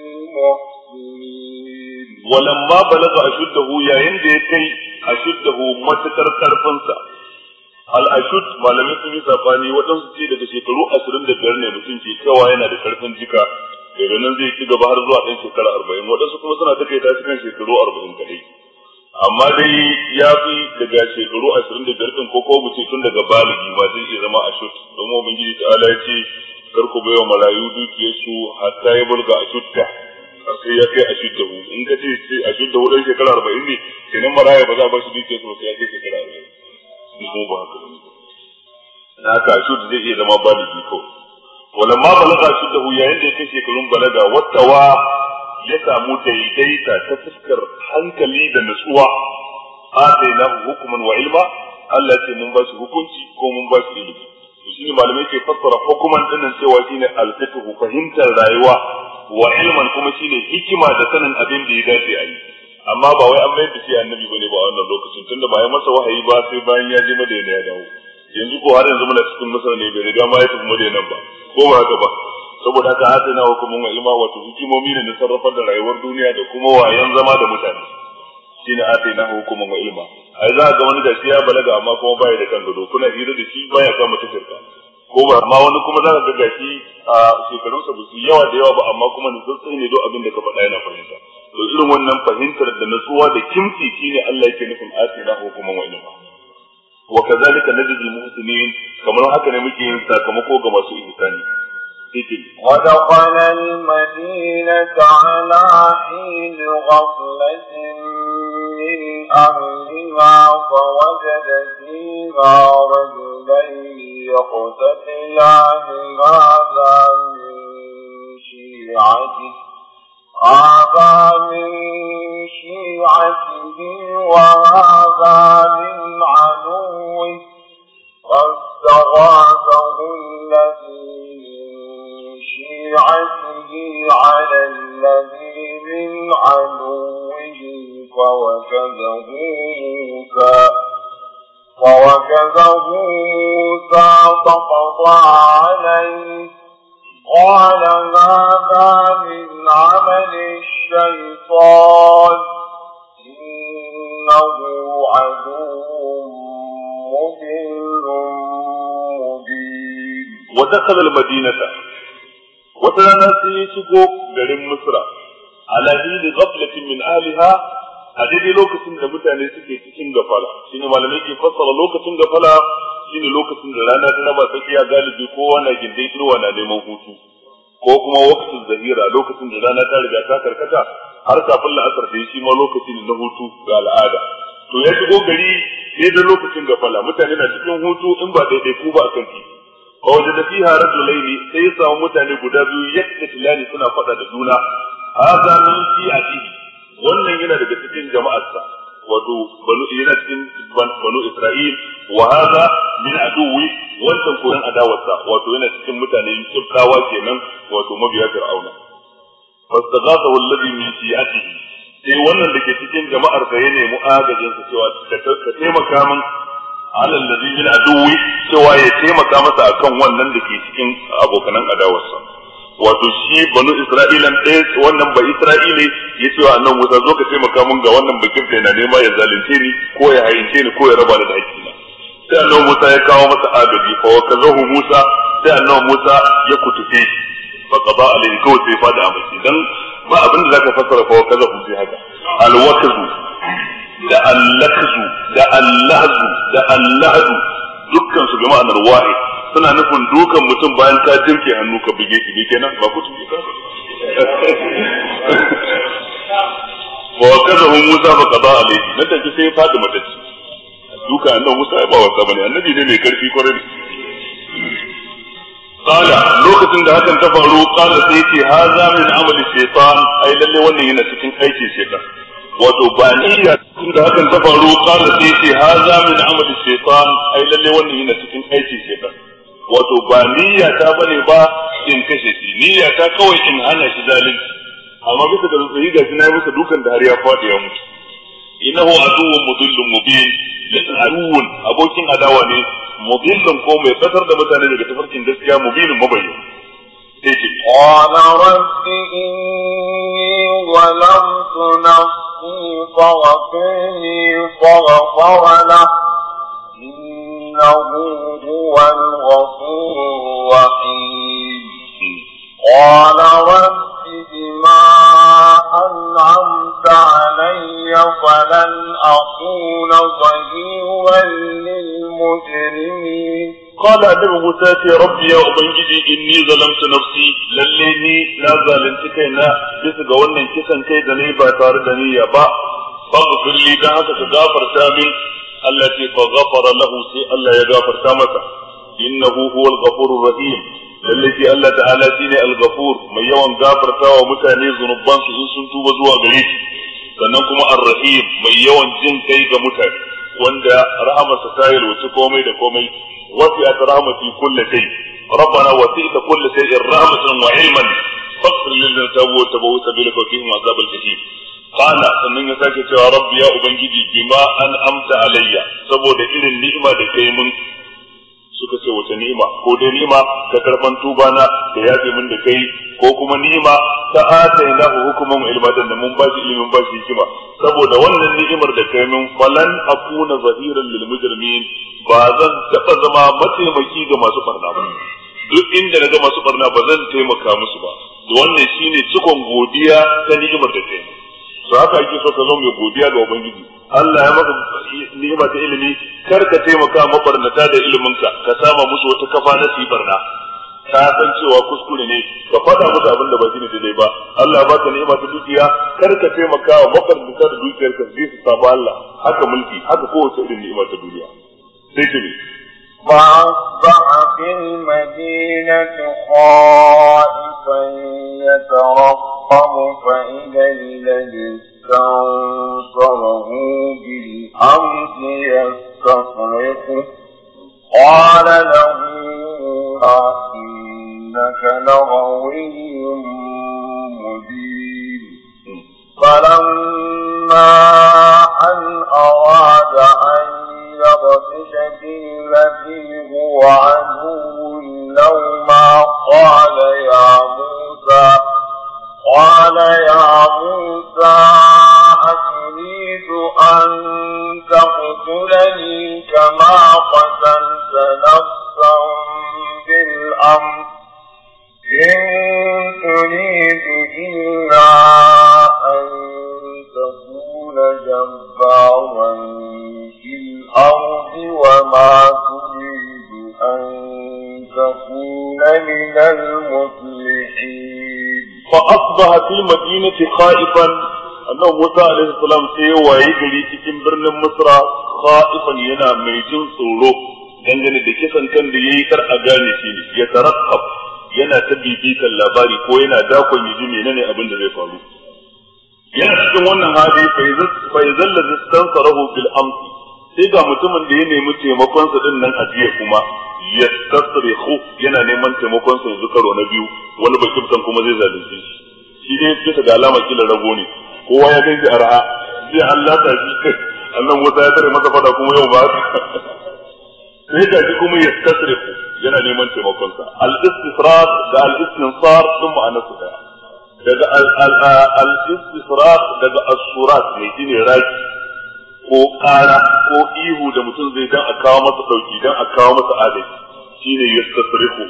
المحسنين ولما بلغ أشده يا يندي كي أشده متكر كرفنسا الأشد ما لم يكن يسافاني وتنسي daga shekaru 25 ne mutum ke cewa yana da karfin jika daga nan zai ci gaba har zuwa ɗan shekara 40 waɗansu kuma suna take ta cikin shekaru 40 kadai amma dai ya fi daga shekaru 25 din ko mu ce tun daga baligi ba zai iya zama ashut domin ubangiji ta'ala ya ce kar ku baiwa marayu dukiyar su hatta ya bulga ashutta sai ya kai ashutta in ka ce ashutta ɗan shekara 40 ne kenan maraya ba za ba shi dukiyar su sai ya kai shekara 40 ko ba haka ne haka ashut zai iya zama baligi kawai ولما بلغ شده yayin da yake shekarun balaga wattawa ya samu daidaita ta fuskar hankali da nutsuwa atainahu hukman wa ilma Allah ce mun ba shi hukunci ko mun ba shi ilimi shine malamai ke fassara hukuman dinnan cewa shine al-fiqh fahimtar rayuwa wa ilman kuma shine hikima da sanin abin da ya dace a yi amma ba wai an mai da shi annabi bane ba a wannan lokacin tunda ba ya masa wahayi ba sai bayan ya je Madina ya dawo yanzu ko har yanzu muna cikin Masar ne bai riga ma ya tafi Madina ba ko ba haka ba saboda haka hatsina hukumin ilma wato hikimomi ne na sarrafar da rayuwar duniya da kuma wayan zama da mutane shine hatsina hukumin ilma ai za ga wani da shi ya balaga amma kuma baya da kan gado kuna hira da shi baya kama tafirka ko ba amma wani kuma za ka ga shi a shekarunsa ba su yawa da yawa ba amma kuma ne sai ne do abin da ka faɗa yana fahimta to irin wannan fahimtar da natsuwa da kimci shine Allah yake nufin hatsina hukumin ilma وكذلك نجزي المحسنين كما هكذا نمكي ساكمكو كما سوء إنساني ودخل المدينة على حين غفلة من أهلها فوجد فيها رجلين يقتتلان هذا من شيعته وهذا من عدوه فاستغاثه الذي من شيعته على الذي من عدوه فوكزه موسى فقضى عليه قال هذا من عمل الشيطان إنه عدو مضل مبين ودخل المدينة وترانا سيشكو غريم مصر على حين غفلة من أهلها a daidai lokacin da mutane suke cikin gafala shine malamai ke fassara lokacin gafala shine lokacin da rana ta raba tsakiya galibi kowa na gindin irwa na neman hutu ko kuma lokacin zahira lokacin da rana ta riga ta karkata har kafin la'asar da shi ma lokacin na hutu ga al'ada to ya shigo gari daidai lokacin gafala mutane na cikin hutu in ba daidai ku ba akan titi a wajen da fiha rajulaini sai ya samu mutane guda biyu yaktatilani suna faɗa da juna hadha min fi'atihi wannan yana daga cikin jama'arsa wato yana cikin banu Isra'il wa hadha min aduwi wannan kuran adawarsa wato yana cikin mutanen kibtawa kenan wato mabiya Fir'auna fastaghathahu alladhi min shi'atihi sai wannan da ke cikin jama'ar sa ya nemi agajin sa cewa ka taimaka min alal ladhi min aduwi cewa ya taimaka masa akan wannan da ke cikin abokanan adawarsa. Wato shi banu Isra'ilan ɗaya wannan ba Isra'ile ya ce wa annabi Musa zo ka taimaka min ga wannan bakin da yana nema ya zalunce ni ko ya hayince ni ko ya raba da haƙƙina. Sai annabi Musa ya kawo masa agaji fa wakazahu Musa sai annabi Musa ya kutufe shi fa qada alayhi kawai sai fada amshi dan ba abin da zaka fassara fa wakazahu sai haka alwakazu da allakzu da allahzu da allahdu dukkan su bi ma'anar wahid suna nufin dukan mutum bayan ka jinke hannu ka buge shi bi kenan ba ku tuke ka wa wakazahu Musa fa qada alayhi nan take sai fada matacci duka annabi Musa ya ba wasa bane annabi ne mai karfi kwarai qala lokacin da hakan ta faru qala sai ce haza min amali shaytan ai lalle wannan yana cikin aikin shaytan wato ba niyya da hakan ta faru qala sai ce haza min amali shaytan ai lalle wannan yana cikin aikin shaytan wato ba niyya ta bane ba in kashe shi niyya ta kawai in hana shi zalunci amma bisa ga tsayi ga shi na yi masa dukan da har ya fadi ya mutu innahu aduwwun mudillun mubin aduwwun abokin adawa ne mudillun ko mai fatar da mutane daga tafarkin gaskiya mubinin mabayyin sai ce qala rabbi inni zalamtu nafsi faghfirli faghfara lahu innahu huwal ghafurur rahim qala rabbi بما أنعمت علي فلن أكون ظهيرا للمجرمين قال النبي موسى يا ربي يا أبنجي إني ظلمت نفسي لليني لا ظالمت كينا بس قولنا كسن كيدني باتار دنيا با فاغفر لي دعك تغافر تامن التي فغفر له سي الله يغافر تامتا إنه هو الغفور الرحيم lallai Allah ta'ala shine al-ghafur mai yawan gafartawa mutane zunuban su in sun tuba zuwa gare shi sannan kuma ar-rahim mai yawan jin kai ga mutane wanda rahamarsa ta yalwace komai da komai wasi'at rahmati kulli shay rabbana wasi'ta kulli shay'in rahmatan wa ilman faghfir lil ladzina tabu wa tabu sabilaka wa qihim azab al-jahim qala sannan ya sake cewa rabbi ya ubangiji bima an amta alayya saboda irin ni'ima da kai mun suka ce wace ni'ima ko dai ni'ima ta karban tuba na da yafe min da kai ko kuma ni'ima ta ataina hukuman ilma da mun ba shi ilimin ba shi hikima saboda wannan ni'imar da kai min falan akuna zahiran lil mujrimin ba zan taba zama mataimaki ga masu barna ba duk inda naga masu barna ba zan taimaka musu ba da wannan shine cikon godiya ta ni'imar da kai to haka ake so ka zo mai godiya ga ubangiji Allah ya maka ni'ima ta ilimi kar ka taimaka mabarnata da iliminka ka sama musu wata kafa na sibarna ka san cewa kuskure ne ka faɗa musu abin da ba shi ne daidai ba Allah ya baka ni'ima ta dukiya kar ka taimaka wa mabarnata da dukiyar ka su saba Allah haka mulki haka kowace irin ni'ima ta duniya sai ce فأصبح في المدينة خائفا يترقب فإذا الذي استنصره بالأمس يستصرخه قال له إنك لغوي مبين فلما أن أراد أن يبطش بالذي هو عدو لهما قال يا موسى أتريد أن تقتلني كما قتلت نفسا بالأمر إن تريد إلا أن تكون جبارا في الأرض وما تريد أن تكون من المصلحين فأصبح في المدينة خائفا أنه موسى عليه السلام سيوى يجري cikin birnin Misra khaifan yana mai jin tsoro dangane da kisan kan da yayi kar a gane shi ne ya tarakkab yana ta bibitan labari ko yana dakon yaji menene abin da zai faru yana cikin wannan hali fa yazalla istansarahu bil amsi sai ga mutumin da ya nemi taimakon sa din nan a jiya kuma yastasrihu yana neman taimakon sa yanzu karo na biyu wani bakibtan kuma zai zalunce shi dai bisa ga alama kila rago ne kowa ya kai shi arha sai Allah ta shi annan Musa ya tare masa fada kuma yau ba sai ga shi kuma ya tasrifu yana neman taimakon sa al-istisraf da al-istinsar sun ma'ana su daya daga al-istisraf daga as-surat ne shine raki ko ƙara ko ihu da mutum zai dan a kawo masa dauki dan a kawo masa adalci shine yastasrifu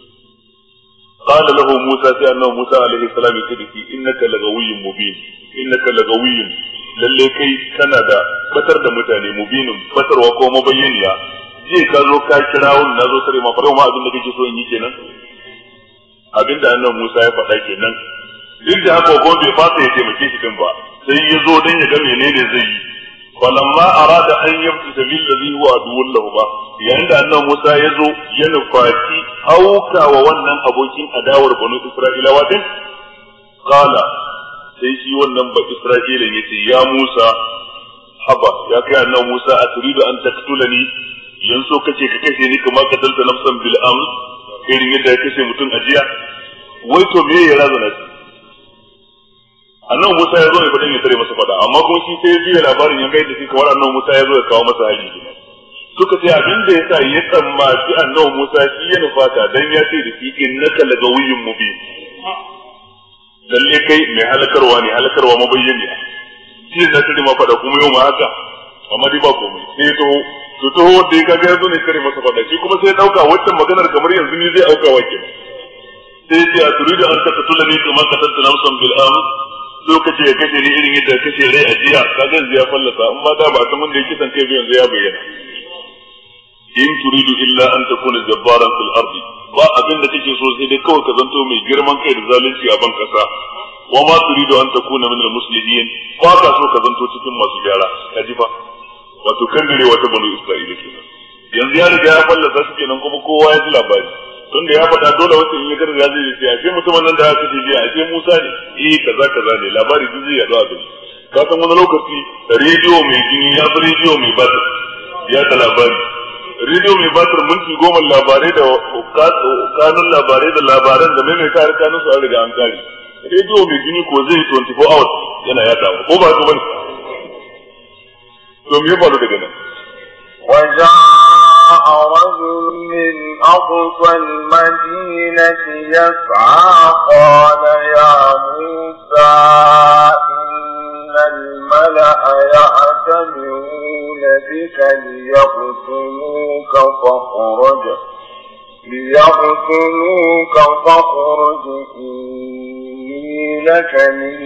qala lahu Musa sai annabi Musa alaihi salam ya ce innaka lagawiyyun mubin innaka lagawiyyun lalle kai kana da batar da mutane mubinin batarwa ko mabayyaniya je ka zo ka kira wannan nazo tare ma farko ma abin da kake so in yi kenan abinda annabi Musa ya faɗa kenan duk da haka ko bai fasa ya taimake shi din ba sai ya zo dan ya ga menene zai yi falamma arada an yamtisa bil ladhi huwa aduwwun lahu ba yayin da annabi Musa ya zo ya nufaci auka wa wannan abokin adawar banu Isra'ilawa din qala sai shi wannan ba Isra'ila yace ya Musa haba ya kai annabi Musa aturidu an taktulani yanzu kace ka kashe ni kamar ka dalta nafsan bil amr irin yadda ya kashe mutum ajiya wai to me ya razana shi annabi Musa ya zo ne fadan ya tare masa fada amma kuma shi sai ya ji labarin ya gaida shi kamar annabi Musa ya zo ya kawo masa hali suka ce abin da yasa ya tsammaci annabi Musa shi ya nufata dan ya ce da shi innaka lagawiyyun mubin lalle kai mai halakarwa ne halakarwa mabayyani shi na tare ma fada kuma yau ma haka amma dai ba komai sai to wanda ya kaga yazo ne kare masa fada shi kuma sai ya dauka wannan maganar kamar yanzu ne zai auka wake sai ya ce a turidu an taqtulani kama qatalta nafsan bil amr lokaci ya kashe ni irin yadda kashe rai a jiya kaga yanzu ya fallasa amma da ba san wanda ya kisan kai yanzu ya bayyana in turidu illa an takuna jabbaran fil ardi ba abin da kake so sai dai kawai ka zanto mai girman kai da zalunci a ban kasa wa ma turidu an takuna min al muslimin ba ka so ka zanto cikin masu gyara ka ji fa wato kan dare wata banu Isra'ila kenan yanzu ya riga ya fallasa shi kenan kuma kowa ya ji labari tunda ya faɗa dole wata in ya garga zai yi sai a mutumin nan da aka ce jiya a ce Musa ne kaza ne labari duk zai yaɗu a gari ka san wani lokaci rediyo mai jini ya fi rediyo mai batir ya ta labari rediyo mai batir minti 10 labarai da kanun labarai da labaran da mai kare kanun su an riga an kare rediyo mai jini ko zai 24 hours yana yaɗawa ko ba su bane to me ya faru daga nan وجاء رجل من أقصى المدينة يسعى قال يا موسى إن الملأ يأتمرون بك ليقتلوك فاخرج إني لك من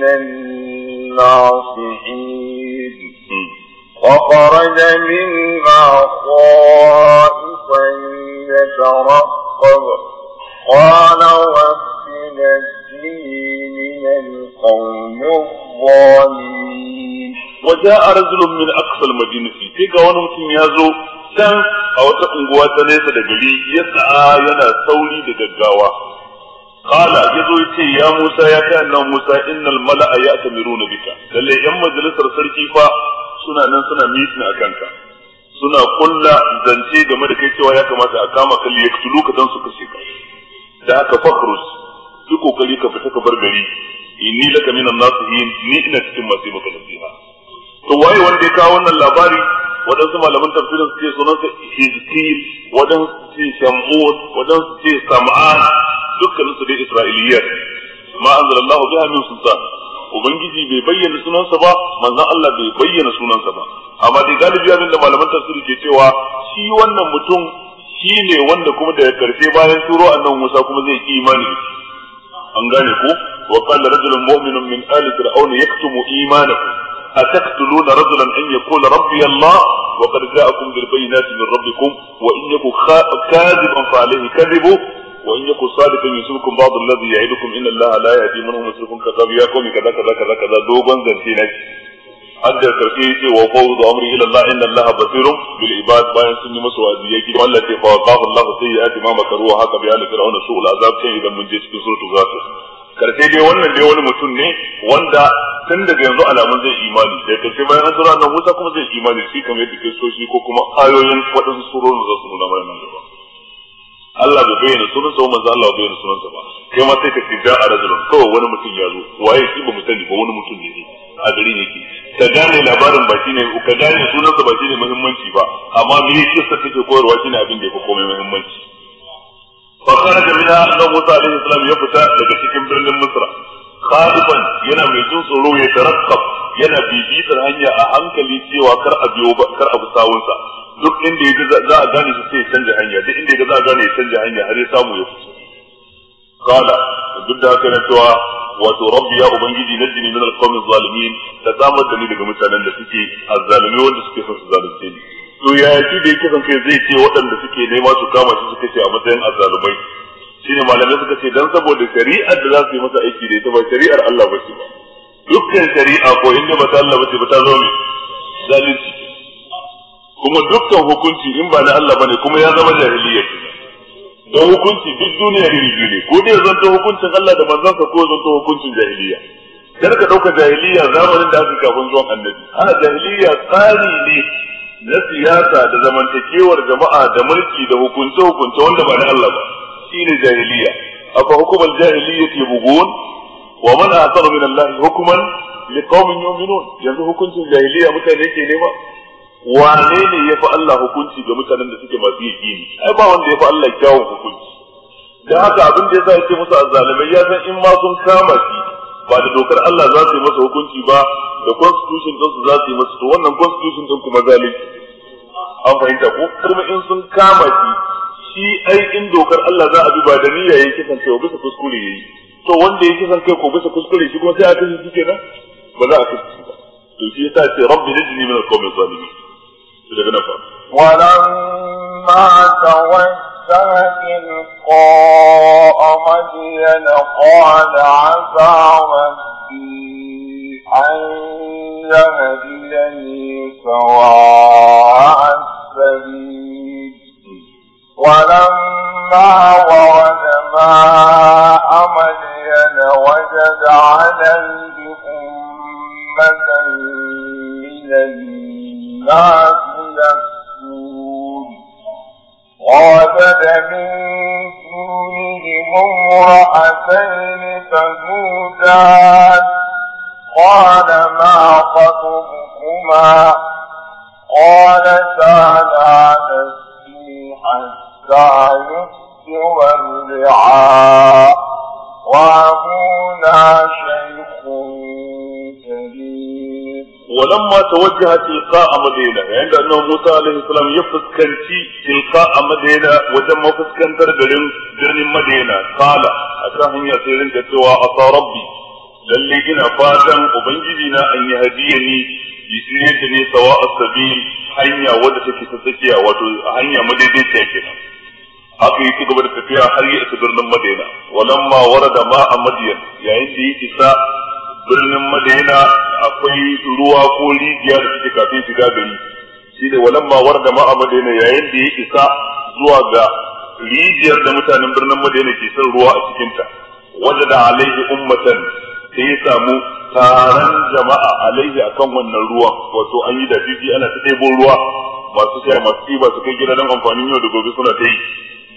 الناصحين وخرج منها خائفا يترقب قال رب نجني من القوم الظالمين وجاء رجل من أقصى المدينة تيجا ونمتن يازو كان أو تقنقوا تنسى دقلي يسعى ينا سولي دقاوا قال يزو يتي يا موسى يا كان موسى إن الملأ يأتمرون بك قال لي يما جلس رسلتي suna nan suna mitin a kanka suna kulla zance game da kai cewa ya kamata a kama kalli ya kutulu ka dan su kashe ka da haka fakhrus ki kokari ka fita ka bar gari inni laka minan nasihin ni ina cikin masu maka nasiha to waye wanda ya kawo wannan labari wadansu malaman tafsirin su ce sunansa Hizkil wadansu su ce Shamud wadansu su ce Sam'an dukkanin su dai Isra'iliyat ma anzalallahu biha min sultan ubangiji bai bayyana sunansa ba manzon Allah bai bayyana sunansa ba amma dai galibi abin da malaman tafsiri ke cewa shi wannan mutum shine wanda kuma da karshe bayan turo annabi Musa kuma zai yi imani da shi an gane ko wa qala rajulun mu'minun min ali fir'aun yaktumu imanahu ataqtuluna rajulan an yaqula rabbi Allah wa qad ja'akum bil bayyinati min rabbikum wa in yaku kadhiban fa alayhi kadhibu وإن يكن صادقا يصيبكم بعض الذي يعدكم إن الله لا يهدي من هو مسرف كذاب يا قوم كذا دوبان زنتينك hadda karshe yace wa fawdu amri ila Allah inna Allah basirun bil ibad bayan sun yi masa wazi yake wallahi fa waqahu Allah sayyi'ati ma makaru wa haka bi ali fir'auna su'ul azab sai idan mun je cikin suratul ghafir karshe dai wannan dai wani mutum ne wanda tun daga yanzu alamun zai imani da karshe bayan an tura nan Musa kuma zai imani shi kamar yadda kristoci ko kuma ayoyin wadansu surorin da su nuna mana nan gaba Allah bai bayyana sunansa ba manzo Allah bai bayyana sunansa ba kai ma sai ka ce ja'a rajulun kawai wani mutum ya zo waye shi ba mu sani ba wani mutum ne a gari ne ke ka gane labarin ba shine ka gane sunansa ba shine muhimmanci ba amma me yake sa take koyarwa shine abin da yafi komai muhimmanci fa kharaja minha annabi Musa alaihi salam ya fita daga cikin birnin Misra khaifan yana mai jin tsoro ya tarakkab yana bibitar hanya a hankali cewa kar a biyo ba kar a bi sawunsa duk inda yaji za a gane shi sai ya canja hanya duk inda yaji za a gane ya canja hanya har ya samu ya fito kala duk da haka yana cewa wato rabbi ya ubangiji najini min alqawmi zalimin ka samar da ni daga mutanen da suke azzalumi wanda suke son su zalunce ni to yaya shi da yake son kai zai ce waɗanda suke nema su kama shi suka ce a matsayin azzalumai shine malamai suka ce dan saboda shari'ar da za su yi masa aiki da ita ba shari'ar Allah ba ce ba dukkan shari'a ko inda ba ta Allah ba ce ba ta zo ne zalunci kuma dukkan hukunci in ba na Allah bane kuma ya zama jahiliya don hukunci duk duniya iri biyu ne ko dai zanto hukuncin Allah da manzansa ko zanto hukuncin jahiliya kar ka dauka jahiliya zamanin da aka kafin zuwan annabi ana jahiliya tsari ne na siyasa da zamantakewar jama'a da mulki da hukunce wanda ba na Allah ba shine jahiliya afa hukumar jahiliya yabghun wa man ahsanu min Allah hukman liqaumin yu'minun yanzu hukuncin jahiliya mutane ke nema wane ne ya fi Allah hukunci ga mutanen da suke masu yaƙini ai ba wanda ya fi Allah kyawun hukunci da haka abin da ya sa ya ce musu azzalimai ya san in ma sun kama shi ba da dokar Allah za su yi masa hukunci ba da constitution din su za su yi masa to wannan constitution din kuma zalunci an fahimta ko kuma in sun kama shi ai in dokar Allah za a bi ba da niyya yake kisan kai bisa kuskure yayi to wanda yake kisan kai ko bisa kuskure shi kuma sai a kashe shi kenan ba za a kashe shi ba to shi yasa ce rabbi najini min al-qawmi zalimin ولما توجه تلقاء مدين قال عسى ربي أن يهديني سواء السبيل ولما ورد ماء مدين وجد عليه أمة من الناس يسجون ووجد من دونهم امرأتين تذودان قال ما خطبكما قالتا لا نسقي حتى يصدر الرعاء وأبونا شيخ كبير ولما توجه تلقاء مدينة عند أنه موسى عليه السلام يفسكنتي تلقاء مدينة وجم فسكنتر جرن مدينة قال أكاهم يسيرين كتوا عطى ربي للي إنا فاتا وبنجدنا أن يهديني يسيريني سواء السبيل hanya wadda take tsakiya wato hanya madaidaiciya kenan haka yake gaba da tafiya har ya isa birnin Madina walamma warada ma'a Madyan yayin da yake isa birnin Madina akwai ruwa ko rijiya da suke kafin shiga gari shi ne walamma warada ma'a Madina yayin da yake isa zuwa ga rijiyar da mutanen birnin Madina ke son ruwa a cikin ta wajada alaihi ummatan sai ya samu taron jama'a alaihi akan wannan ruwan wato an yi da fifi ana ta ɗebo ruwa masu sha masu ɗiba su kai gida don amfanin yau da gobe suna ta yi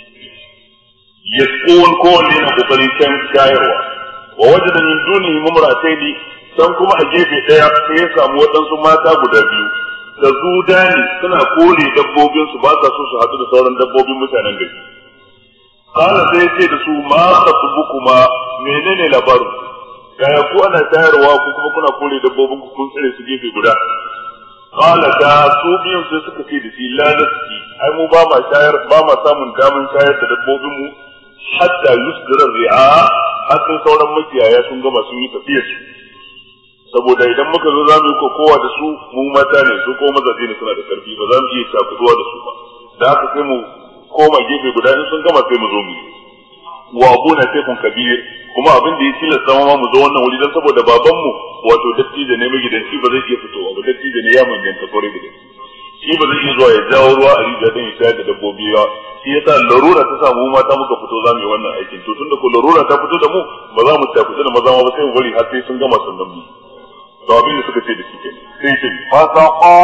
yasqun kowanne na kokarin kan shayarwa wa wajada min dunihi mumrataini dan kuma a gefe daya sai ya samu waɗansu mata guda biyu da zudani suna kore dabbobin su ba sa so su haɗu da sauran dabbobin mutanen gari kana sai ya ce da su ma khatubukuma menene labarin gaya ku ana shayarwa ku kuma kuna kore dabbobin ku kun tsare su gefe guda qala da su biyun sai suka ce da shi la naski ai mu ba ma samun daman shayar da dabbobin mu hatta yusdira ri'a har sai sauran makiyaya sun gama sun yi tafiyar su saboda idan muka zo zamu yi kokowa da su mu mata ne su ko mazaje ne suna da karfi ba za mu iya takuduwa da su ba da haka sai mu koma gefe guda in sun gama sai mu zo mu yi wa abuna shaykhun kabir kuma abin da ya tilasta ma mu zo wannan wuri dan saboda babanmu wato dattijo ne magidanci ba zai iya fitowa ba dattijo ne ya manyanta kore da shi ba zai iya zuwa ya jawo ruwa a rijiya don ya shayar da dabbobi ba shi yasa larura ta samu mata muka fito za mu yi wannan aikin to tunda ko larura ta fito da mu ba za mu tafi da maza ba sai mu bari har sai sun gama sannan mu to abin da suka ce da shi kenan sai ce fa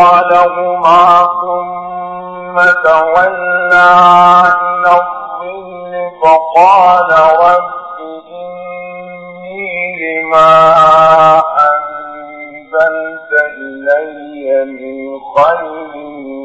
taqalahuma thumma tawalla ila فقال رب إني لما أنزلت إلي من خير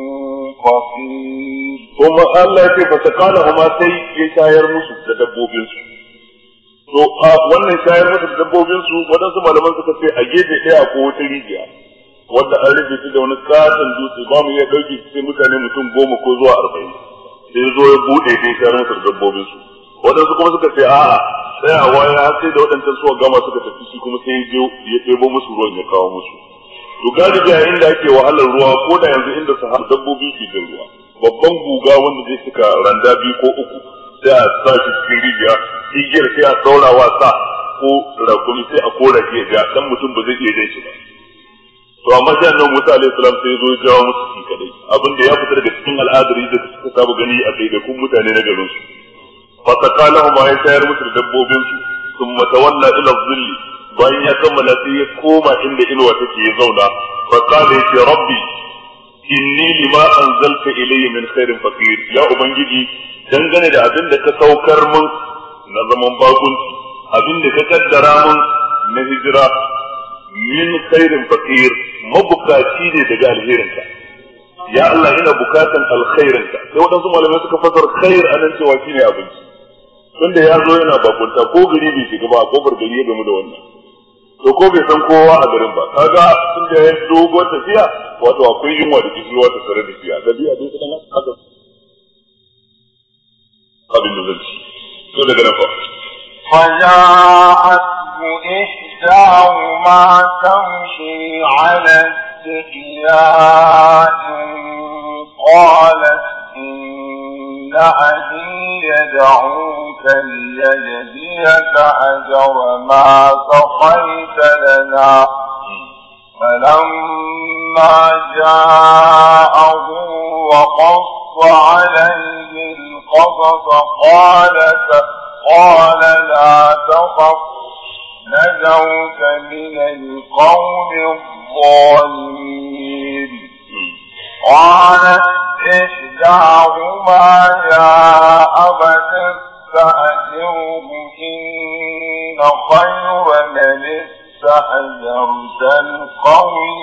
فقير. ثم الله فسقالهما سي يشاير musu da dabbobinsu. To a wannan shayar musu da dabbobinsu waɗansu malaman suka ce a gefe ɗaya ko wata rijiya wanda an rufe ta da wani katon dutse ba mu iya ɗauki sai mutane mutum 10 ko zuwa 40 sai zo ya buɗe sai shayar musu da dabbobinsu. Waɗansu kuma suka ce a'a sai a waya har sai da waɗancan suka gama suka tafi shi kuma sai ya ɗebo musu ruwan ya kawo musu. To galibi a inda ake wahalar ruwa ko da yanzu inda su har dabbobi ke da ruwa babban guga wanda zai cika randa 2 ko 3 sai a sa shi cikin rijiya igiyar sai a saura wa sa ko rakumi sai a kora shi ga dan mutum ba zai iya jin shi ba. To amma sai annabi Musa alaihi salam sai zo ya jawo musu shi kadai abinda ya fitar daga cikin al'adari da suka saba gani a daidaikun mutane na garin su. Fa taqalahu ma ya sayar musu da dabbobin su thumma tawalla ila dhilli bayan ya kammala sai ya koma inda inuwa take ya zauna fa qala ya rabbi inni lima anzalta ilayya min khairin faqir. Ya ubangiji dangane da abin da ka saukar mun na zaman bakunci abin da ka kaddara mun na hijira min khairin faqir mabukaci ne daga alherinka ya Allah ina bukatan alkhairinka. Sai wadansu malamai suka fasar khair anan cewa shine abinci tunda ya zo yana bakunta ko gari bai shiga ba ko gari ya gamu da wannan to ko bai san kowa a garin ba kaga tunda ya dogo tafiya wato akwai yunwa da kishirwa ta tare da shi a gabiya dai kadan haka abin da zai to daga nan fa فجاءته إحداهما تمشي على استحياء قالت إن أبي يدعوك ليجزيك أجر ما سقيت لنا. فلما جاءه وقص عليه القصص قال لا تخف نجوت من القوم الظالمين. قالت إحداهما يا أبت استأجره إن خير من استأجرت القوي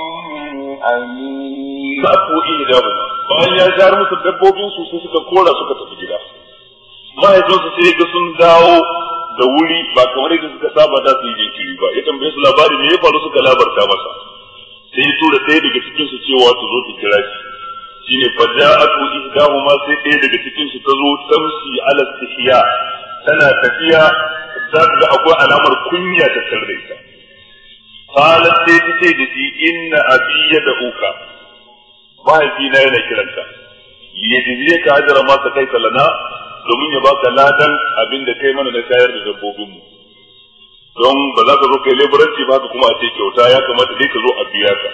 الأمين. فأتوا إحداهما bayan ya jar musu dabbobin su sai suka kora suka tafi gida. Mahaifinsu sai ga sun dawo da wuri ba kamar yadda suka saba da su yi jinkiri ba. Ya tambaye su labari me ya faru suka labarta masa. Sai ya tura ɗaya daga cikin su cewa ta zo ta kira shi. Shine faja'atu ihdahuma sai ɗaya daga cikin su ta zo tamsi ala istihya tana tafiya za ta ga akwai alamar kunya ta tare da ita. Qalat sai ta ce da shi inna abi yad'uka mahaifina yana kiranka yajziye ka ajra ma ka kai lana domin ya baka ladan abin da kai mana na shayar da dabbobin mu don ba za ka zo kai leburanci ba ka kuma a ce kyauta ya kamata dai ka zo a biya ka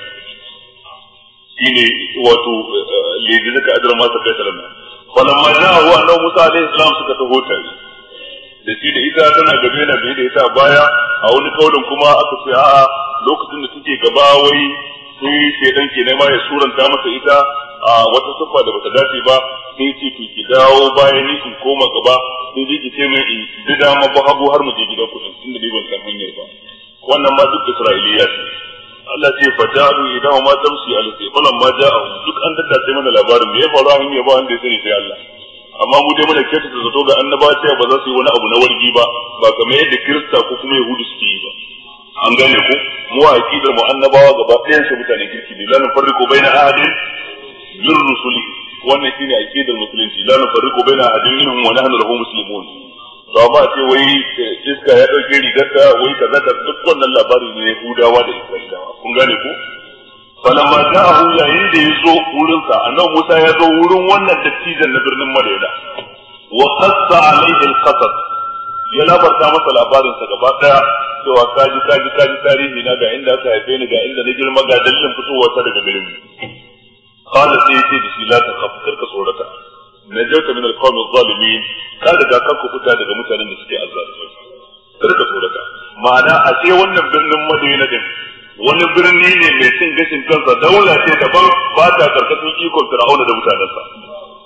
shine wato yajziye ka ajra ma ka kai lana falamma ja'ahu annabi Musa alaihi salam suka taho tare da shi da ita tana gabe na bai da ita baya a wani kaulin kuma aka ce a'a lokacin da suke gaba wai sai shedan ke nema ya suranta masa ita a wata siffa da bata dace ba sai ce ki dawo bayan ni in koma gaba sai ji ki ce mai in da dama ba hagu har mu je gidan kudin tunda ni ban san hanyar ba wannan ma duk Isra'iliya ce Allah ce faja'u idahu ma tamsi alai falan ma ja'u duk an daddace mana labarin me ya faru a hanyar ba wanda ya sani sai Allah amma mu dai muna kyautata zato ga annabawa cewa ba za su yi wani abu na wargi ba ba kamar yadda Kirista ko kuma Yahudu suke yi ba an gane ku mu a aqidar mu annabawa gaba ɗayan su mutanen kirki ne la nufarriqu baina ahadin min rusuli wannan shine aqidar musulunci la nufarriqu baina ahadin minhum wa nahnu lahu muslimun to amma ce wai iska ya dauke rigarta wai kaza da duk wannan labari ne Yahudawa da Isra'ilawa kun gane ku falamma ja'ahu yayin da yazo wurin sa annabi Musa ya zo wurin wannan dattijan na birnin Madina wa qassa alayhi al-qasas ya labarta masa labarin sa gaba daya cewa kaji tarihi na ga inda aka haife ni ga inda na girma ga dalilin fitowa ta daga garin mu qala sai yace da shi la ta khaf karka tsorata najauta min al-qawmi adh-dhalimin ka daga ka ku fita daga mutanen da suke azzalimai karka tsorata ma'ana a ce wannan birnin Madina din wani birni ne mai cin gashin kansa daula ce daban ba ta karkashin ikon Fir'auna da mutanensa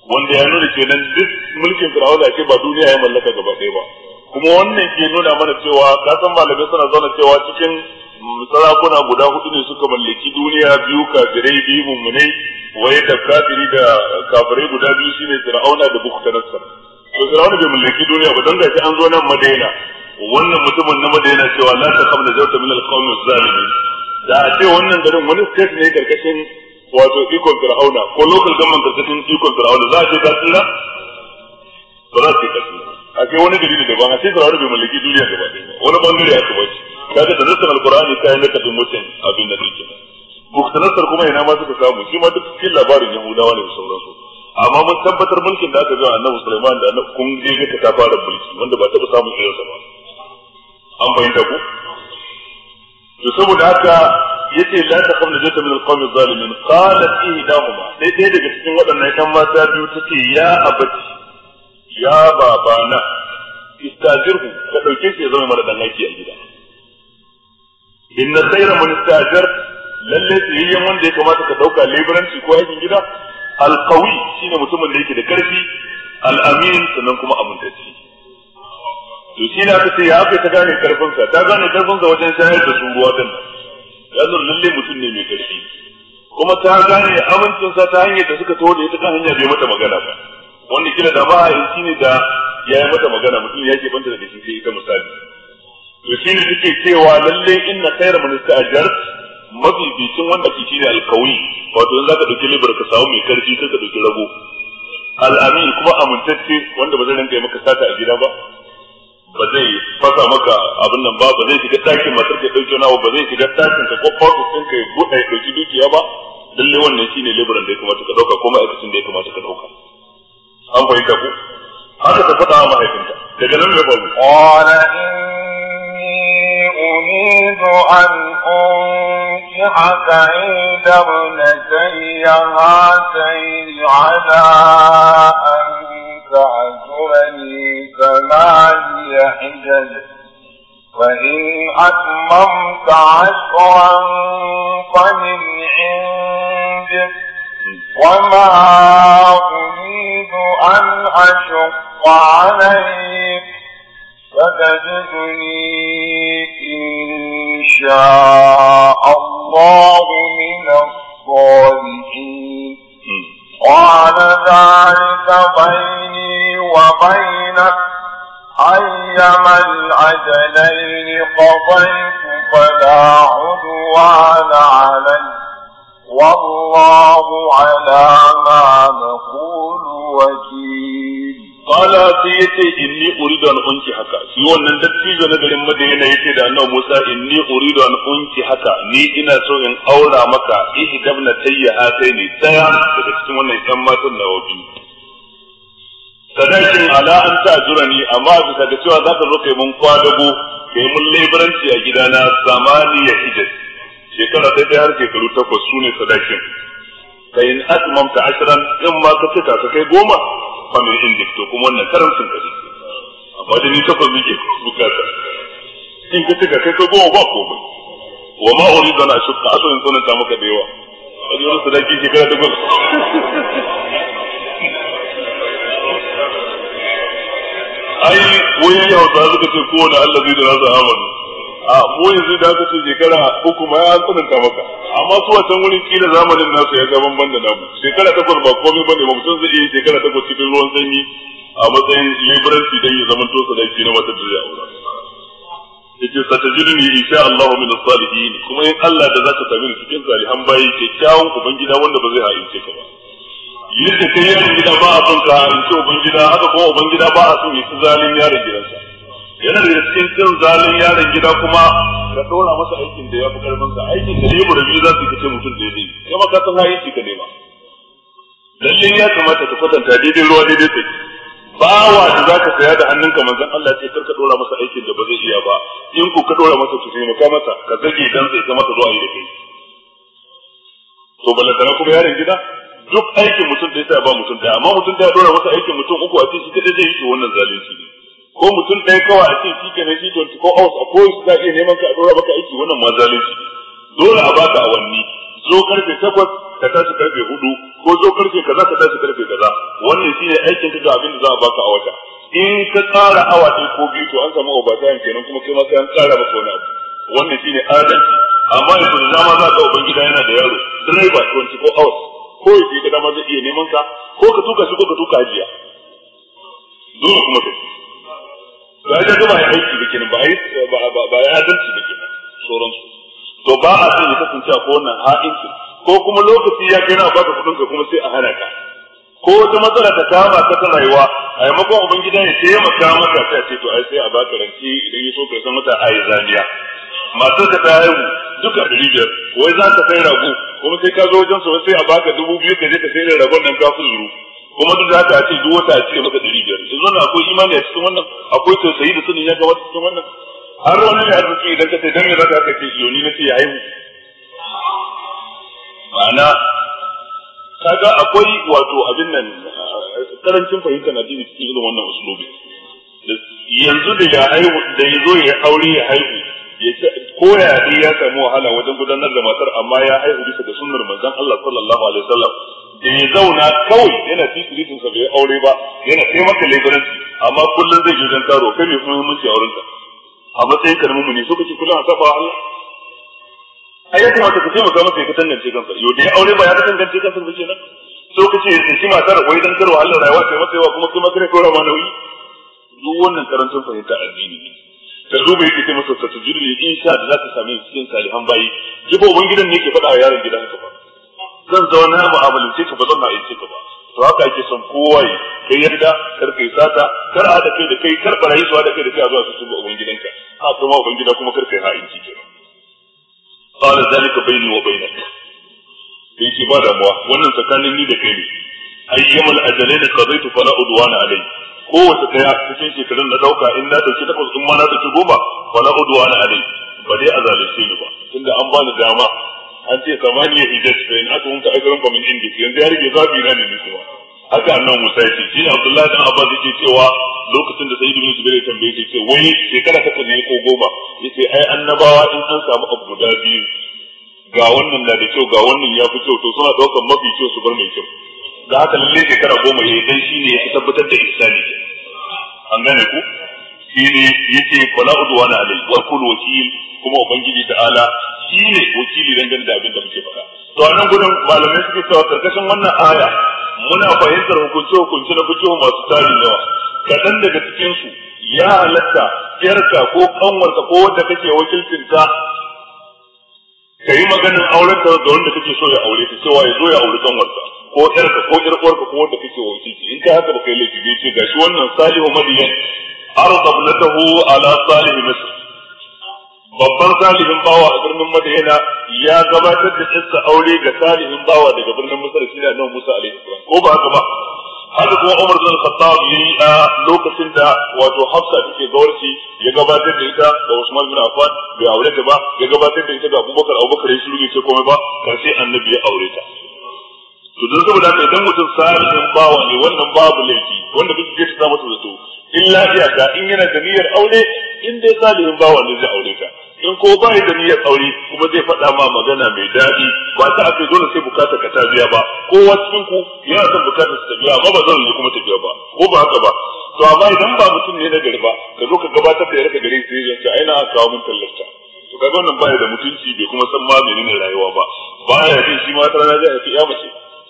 wanda ya nuna kenan duk mulkin Fir'auna ce ba duniya ya mallaka gaba ɗaya ba. Kuma wannan ke nuna mana cewa kasan malamai suna zauna cewa cikin sarakuna guda hudu ne suka mallaki duniya, biyu kafirai biyu mummunai, waye da kafiri da kafirai guda biyu shine Fir'auna da Bukhtanasar. To Fir'auna bai mallaki duniya ba don gashi an zo nan Madina, wannan mutumin na Madina cewa la takhaf najawta min al-qawmi az-zalimin. Da a ce wannan garin wani state ne karkashin wato ikon Fir'auna ko local government karkashin ikon Fir'auna za a ce ka tsira? Ba za su yi tsira. A ce wani gari da daban a ce Fir'auna bai mallaki duniya gaba ɗaya, wani bangare aka bace. Kaga da nasar alqur'ani kayan da kadin mutum abin da yake. Bukhtanasar kuma ina ma suka samu, shi ma duk cikin labarin Yahudawa ne da sauransu. Amma mun tabbatar mulkin da aka ga Annabi Sulaiman da Annabi kun je ta fara mulki wanda ba taɓa samun irinsa ba. An bayyana ku? To saboda haka yace la takhaf najata min alqawmi adh-dhalimin qalat ihdahuma dai daga cikin waɗannan kan mata biyu tace ya abati ya babana istajirhu ka dauke shi ya zama mara dan aiki a gida. Inna khayra man istajar lalle tsayayyen wanda ya kamata ka dauka laboranci ko aikin gida alqawi shine mutumin da yake da karfi al-amin sannan kuma amintacce. To shi na kace ya aka ta gane karfinsa wajen shayar da su ruwa din yanzu lalle mutum ne mai karfi kuma ta gane amincinsa ta hanyar da suka tawo da ita kan hanya bai mata magana ba wanda kila da ba in shine da ya yi mata magana mutum ya ke banta da shi sai ita misali. To shi ne take cewa lalle inna khayra man ista'jar mabibicin wanda ke shine alkawi wato in zaka dauki libar ka samu mai karfi sai ka dauki rago al-amin kuma amintacce wanda ba zai rinka maka sata a gida ba zai fasa maka abin nan ba zai shiga ɗakin matar ka ɗauke nawa ba zai shiga ɗakin ka ko ofis ɗin ka ya buɗe ya ɗauki dukiya ba lalle wannan shine leburan da ya kamata ka ɗauka ko ma'aikacin da ya kamata ka ɗauka. An fahimta ku? Haka ta faɗa wa mahaifinta daga nan mai faru. Qala inni uridu an unkihaka ihda ibnatayya hatayni ala an تعذرني 8 حجج فإن أتممت 10 فمن عندك وما أريد أن أشق عليك فتجدني إن شاء الله من الصالحين. قال ذلك بيني وبينك أيما الأجلين قضيت فلا عدوان علي والله على ما نقول وكيل. قال سيتي إني أريد أن أنكحك في wannan dattijo na garin Madina yace da Annabi Musa inni uridu an unkihaka ni ina so in aura maka ihdabna tayyataini daya daga cikin wannan ƴan matan nawa biyu sadakin ala an ta'jurani amma bisa ga cewa zaka zo kai mun kwadago kai mun leburanci a gidana zamani ya hijaz shekara ɗaya har shekaru 8 sune sadakin kai in atmamta 10 in ma ka cika ka kai 10 fa min indik to kuma wannan karamcin ka amma da ni 8 muke bukata in ka cika kai 10 ba komai wa ma uridu an ashqa asalin sunan ta maka da yawa a yau sadaki shekara 8 ai wani yau ta suka ce kowane Allah zai da nasa amanu a mu yanzu da aka ce shekara 3 ma ya tsananta maka amma su wancan wurin kila zamanin nasu ya ga banban da namu shekara 8 ba komai bane ba mutum zai yi shekara 8 cikin ruwan sanyi a matsayin liberanci dan ya zama to sadaki na wata da zai aura yace satajiduni insha Allah min as-salihin kuma in Allah da zaka sami ni cikin salihan bayi kyakkyawan ubangida wanda ba zai haince ka ba yadda kai yaron gida ba a son ka haince ubangida haka kuma ubangida ba a son ya ci zalin yaron gidansa yana da cikin cin zalin yaron gida kuma ka dora masa aikin da ya fi karfin sa aikin da lebura biyu za su kace mutum daidai kuma ka san hayin ka nema lalle ya kamata ka kwatanta daidai ruwa daidai sai bawa da zaka saya da hannunka manzon Allah ya ce karka dora masa aikin da ba zai iya ba in ku ka dora masa to sai maka masa ka zage dan sai ka masa zuwa yi da kai to balantana kuma yaron gida duk aikin mutum da ya ba mutum da amma mutum da ya dora masa aikin mutum uku a ce shi kadai zai yi to wannan zalunci ne ko mutum ɗaya kawai a ce shi kenan shi 24 hours a koyi za iya neman ka a dora maka aiki wannan ma zalunci ne dole a baka awanni zo karfe 8 ka tashi karfe 4 ko zo karfe kaza ka tashi karfe kaza, wannan shine aikin ka ga abin da za a baka a wata. In ka tsara awa ɗaya ko biyu to an samu overtime kenan, kuma kai ma sai an tsara maka wani abu. Wannan shine adalci. Amma yanzu da dama za ka ubangida yana da yaro direba 24 hours, ko yace ka dama zai iya neman ka, ko ka tuka shi ko ka tuka hajiya dole kuma ka ga da gaba ya aiki da kenan, ba ya adalci da kenan sauransu. To ba a son ya kasance a wannan ha'inci, ko kuma lokaci ya kai na baka kudin ka kuma sai a hana ka, ko wata matsala ta kama ka ta rayuwa, a yamakon ubangida ya taimaka maka sai a ce to ai sai a baka rance idan ya so ka san mata ayi zaniya. Matar ka ta haihu duka 500, wai za ka sai rago kuma sai ka zo wajen su sai a baka 2000 ka je ka sai ragon nan ka fuzuru, kuma duk da haka a ce duk wata a ce maka 500. yanzu wannan akwai imani a cikin wannan, akwai tausayi da sanin ya gabata cikin wannan. Har wani ne arziki idan ka sai dan me zaka ka ce yoni na ce ya haihu, ma'ana kaga akwai wato abin nan karancin fahimta na dini cikin irin wannan usulubi. Yanzu da ya haihu da ya zo ya aure ya haihu, ko ya dai ya samu wahala wajen gudanar da matar, amma ya haihu bisa ga sunnar manzon Allah sallallahu alaihi wasallam. Da ya zauna kawai yana titiritin sa bai aure ba, yana taimaka leburanci, amma kullun zai je dan karo kai mai muhimmanci auren ka a matsayin ka na mummuni, so kace kullun a saba Allah. Ai ya kamata ka taimaka masa ya tantance kansa. Yau da ya aure ba ya tantance kansa ba kenan, so kace ya tsinci matar wai dan karo Allah rayuwa sai masa yawa kuma kuma kare kora ma nauyi. Duk wannan karancin fahimta addini ne. Ka zo bai kace masa ta tajiri insha da za ka same cikin salihan bayi. Jibo gidan ne ke faɗa wa yaron gidan haka ba, zan zauna mu'amalance ka ba zan na aice ka ba. To haka ake son kowa yi, kai yarda kar kai sata, kar a da kai da kai, kar barayi su da kai da kai a zuwa su tuba gidanka, a kuma ubangida kuma kar kai ha'inci kenan. qala zalika bayni wa bainak, sai ki ba damuwa wannan tsakanin ni da kai ne. ayyamal ajalain qadaytu fala udwana alai, kowace daya cikin shekarun na dauka, in na dauki 8 in ma na dauki 10 fala udwana alai, ba dai a zalunce ni ba, tunda an bani dama. An ce samaniya hijaj fa in aka hunka ajran fa min indi, yanzu ya rige zabi na ne kuma. Haka annabi Musa ya ce, shi ne Abdullahi dan Abbas yake cewa lokacin da Sayyid ibn Jubair ya tambaye shi ce wai shekara ta ne ko 10, yace ai annabawa in an samu abu guda biyu, ga wannan na da kyau ga wannan ya fi kyau, to suna daukar mafi kyau su bar mai kyau. Da haka lalle shekara 10 yayi dan shine ya tabbatar da ihsani. An gane ku? Shine yace fala udwana alai wa kullu wakil, kuma ubangiji ta'ala shine wakili dangane da abin da muke faɗa. To a nan gudun malamai suke cewa karkashin wannan aya muna fahimtar hukunce na fiqh masu tarin yawa. Kaɗan daga cikin su ya halatta yarka ko kanwarka ko wanda kake wakilcinta ka yi maganin auren ta da wanda kake so ya aure ta, cewa ya zo ya aure kanwarka ko yarka ko yar uwarka ko wanda kake wakilci. In ka haka baka yi laifi bai ce gashi wannan Salihu Madiyan arzab latahu ala Salih Misr, babban salihin bawa a birnin Madina ya gabatar da kissa aure ga salihin bawa daga birnin Misr shi ne Annabi Musa alaihi salam, ko ba haka ba? Haka kuma Umar bin Khattab yayi a lokacin da wato Hafsa take gawarci, ya gabatar da ita ga Usman bin Affan, bai aure ta ba, ya gabatar da ita ga Abubakar, Abubakar ya shiru ce komai ba, karshe Annabi ya aure ta. To dan saboda haka idan mutum salihin bawa ne wannan babu laifi, wanda duk zai ta masa zato, illa iyaka in yana da niyyar aure, in dai salihin bawa ne zai aure ta. In ko bai da niyyar aure kuma zai faɗa ma magana mai daɗi, ba ta ake dole sai bukatar ka ta biya ba. Kowa cikin ku yana son bukatar ta biya, amma ba zan yi kuma ta biya ba, ko ba haka ba? To amma idan ba mutum ne na gari ba, ka zo ka gabatar da yarka gare sai ya ce ai na kawo mun tallarta. To kaga wannan baya da mutunci, bai kuma san ma menene rayuwa ba. Baya jin shi ma tana zai haifi ya mace.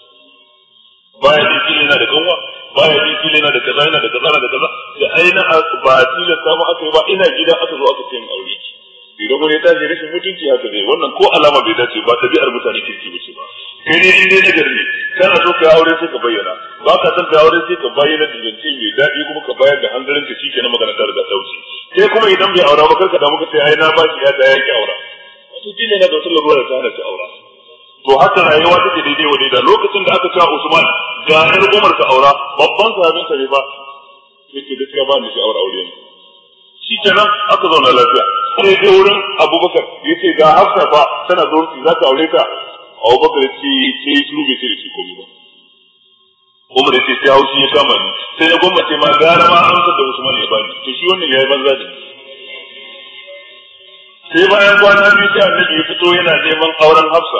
Baya jin shi yana da kanwa, baya jin shi yana da kaza yana da kaza da kaza. Da ai na ba tilasta ma aka yi ba, ina gida aka zo aka ce in aure ki. Idan wani ta je rashin mutunci haka zai, wannan ko alama bai dace ba, tabi'ar mutane kirki bace ba. Kai ne in dai na gari ne, kana so ka aure sai ka bayyana, ba ka san ka aure sai ka bayyana da zance mai daɗi kuma ka bayar da hanzarin ka shikenan magana ta riga ta wuce. Sai kuma idan bai aura ba karka damu ka sai ai na ba shi ya da yake aura. Wato dole na da wata lura da ta hana ta aura. To haka rayuwa take daidai wa daidai. Lokacin da aka cewa Usman ga yar Umar ka aura, babban sahabin sa ne ba, yake gaskiya ba ni sha'awar aure ne. Shi kenan aka zauna lafiya. Sai dai wurin Abubakar yace ga Hafsa fa tana zuwa za ka aure ta. Abubakar ce sai shiru bai sai da shi komai ba. Umar yace sai haushi ya kama ni, sai na gwamnati ma gara ma amsa da Usman ya bani, to shi wannan yayi banza da ni. Sai bayan kwana biyu sai Annabi ya fito yana neman auren Hafsa,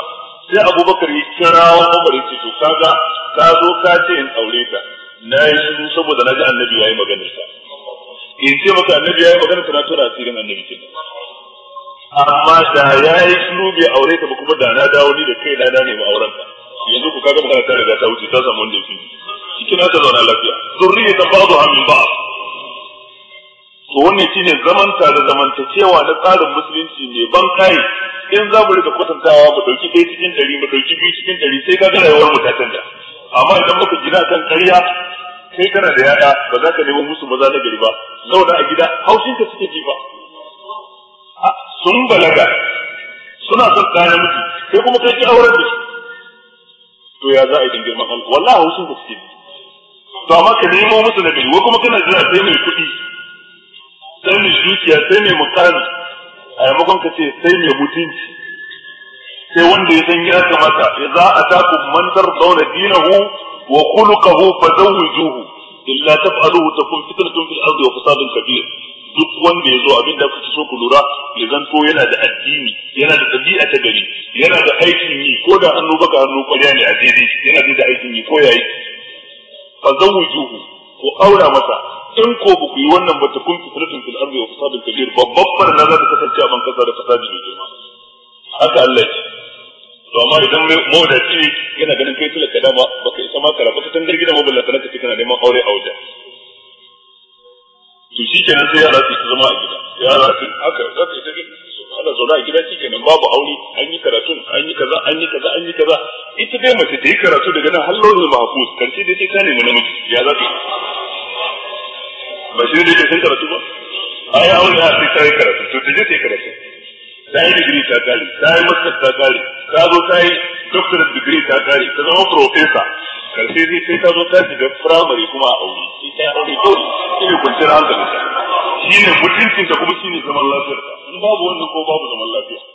sai Abubakar ya kirawo Umar ya ce to kaga ka zo ka ce in aure ta na yi shiru saboda na ji annabi yayi maganar ta in ce maka annabi yayi maganar ta na tura asirin annabi kenan amma da yayi shiru bai aure ta ba kuma da na dawo ni da kai na ne ma auren ta yanzu ku kaga magana ta riga ta wuce ta samu wanda yake cikin ta zauna lafiya zurriyatan ba'dha min ba'd to wannan shine zaman tare zamantakewa na tsarin musulunci ne ban kai in za mu rika kwatantawa mu dauki ɗaya cikin 100 mu dauki 2 cikin 100 sai kaga rayuwar mu ta canja amma idan muka gina kan ƙarya kai kana da yaya ba za ka nemo musu maza na gari ba zauna a gida haushin ka suke ji ba sun balaga suna son ɗaya namiji kai kuma kai ki auren da su to ya za a yi din girman Allah wallahi haushin ka suke ji to amma ka nemo musu na gari wai kuma kana jira sai mai kuɗi sai mai dukiya sai mai mukami a yamakon ka ce sai mai mutunci sai wanda ya san ya kamata idza atakum man tardawna dinahu wa khuluquhu fazawwijuhu illa taf'aluhu takun fitnatun fil ardi wa fasadun kabir duk wanda yazo abin da kuke so ku lura ya zanto yana da addini yana da tabi'a ta gari yana da aikin yi ko da hannu baka hannu kwariya ne a daidai yana da aikin yi ko yayi fazawwijuhu ko aura masa in ko ba ku yi wannan ba ta kun fitratun fil ardi wa fasadun kabir babbar barna za ta kasance a ban kasa da fasadi mai girma haka Allah ya to amma idan mawadaci yana ganin kai tilaka dama baka isa ma kara baka tangar gidan maballa sanan kace kana neman aure a waje to shikenan sai yara su zama a gida yara su haka za ka ita ana zauna a gida shikenan babu aure an yi karatun an yi kaza an yi kaza an yi kaza ita dai mace ta yi karatu daga nan har lauhin mahfuz karshe dai sai ka nemi namiji ya za ka ba shi ne ke san karatu ba ai aure ya sai sai karatu to ta je sai karatu sai degree ta kare sai master ta kare ta zo sai doctorate degree ta kare ta zama professor karshe sai sai ta zo ta shiga primary kuma a aure sai ta aure dole shi ne kwanciyar hankali shi ne mutuncin ta kuma shi ne zaman lafiyar ta in babu wannan ko babu zaman lafiya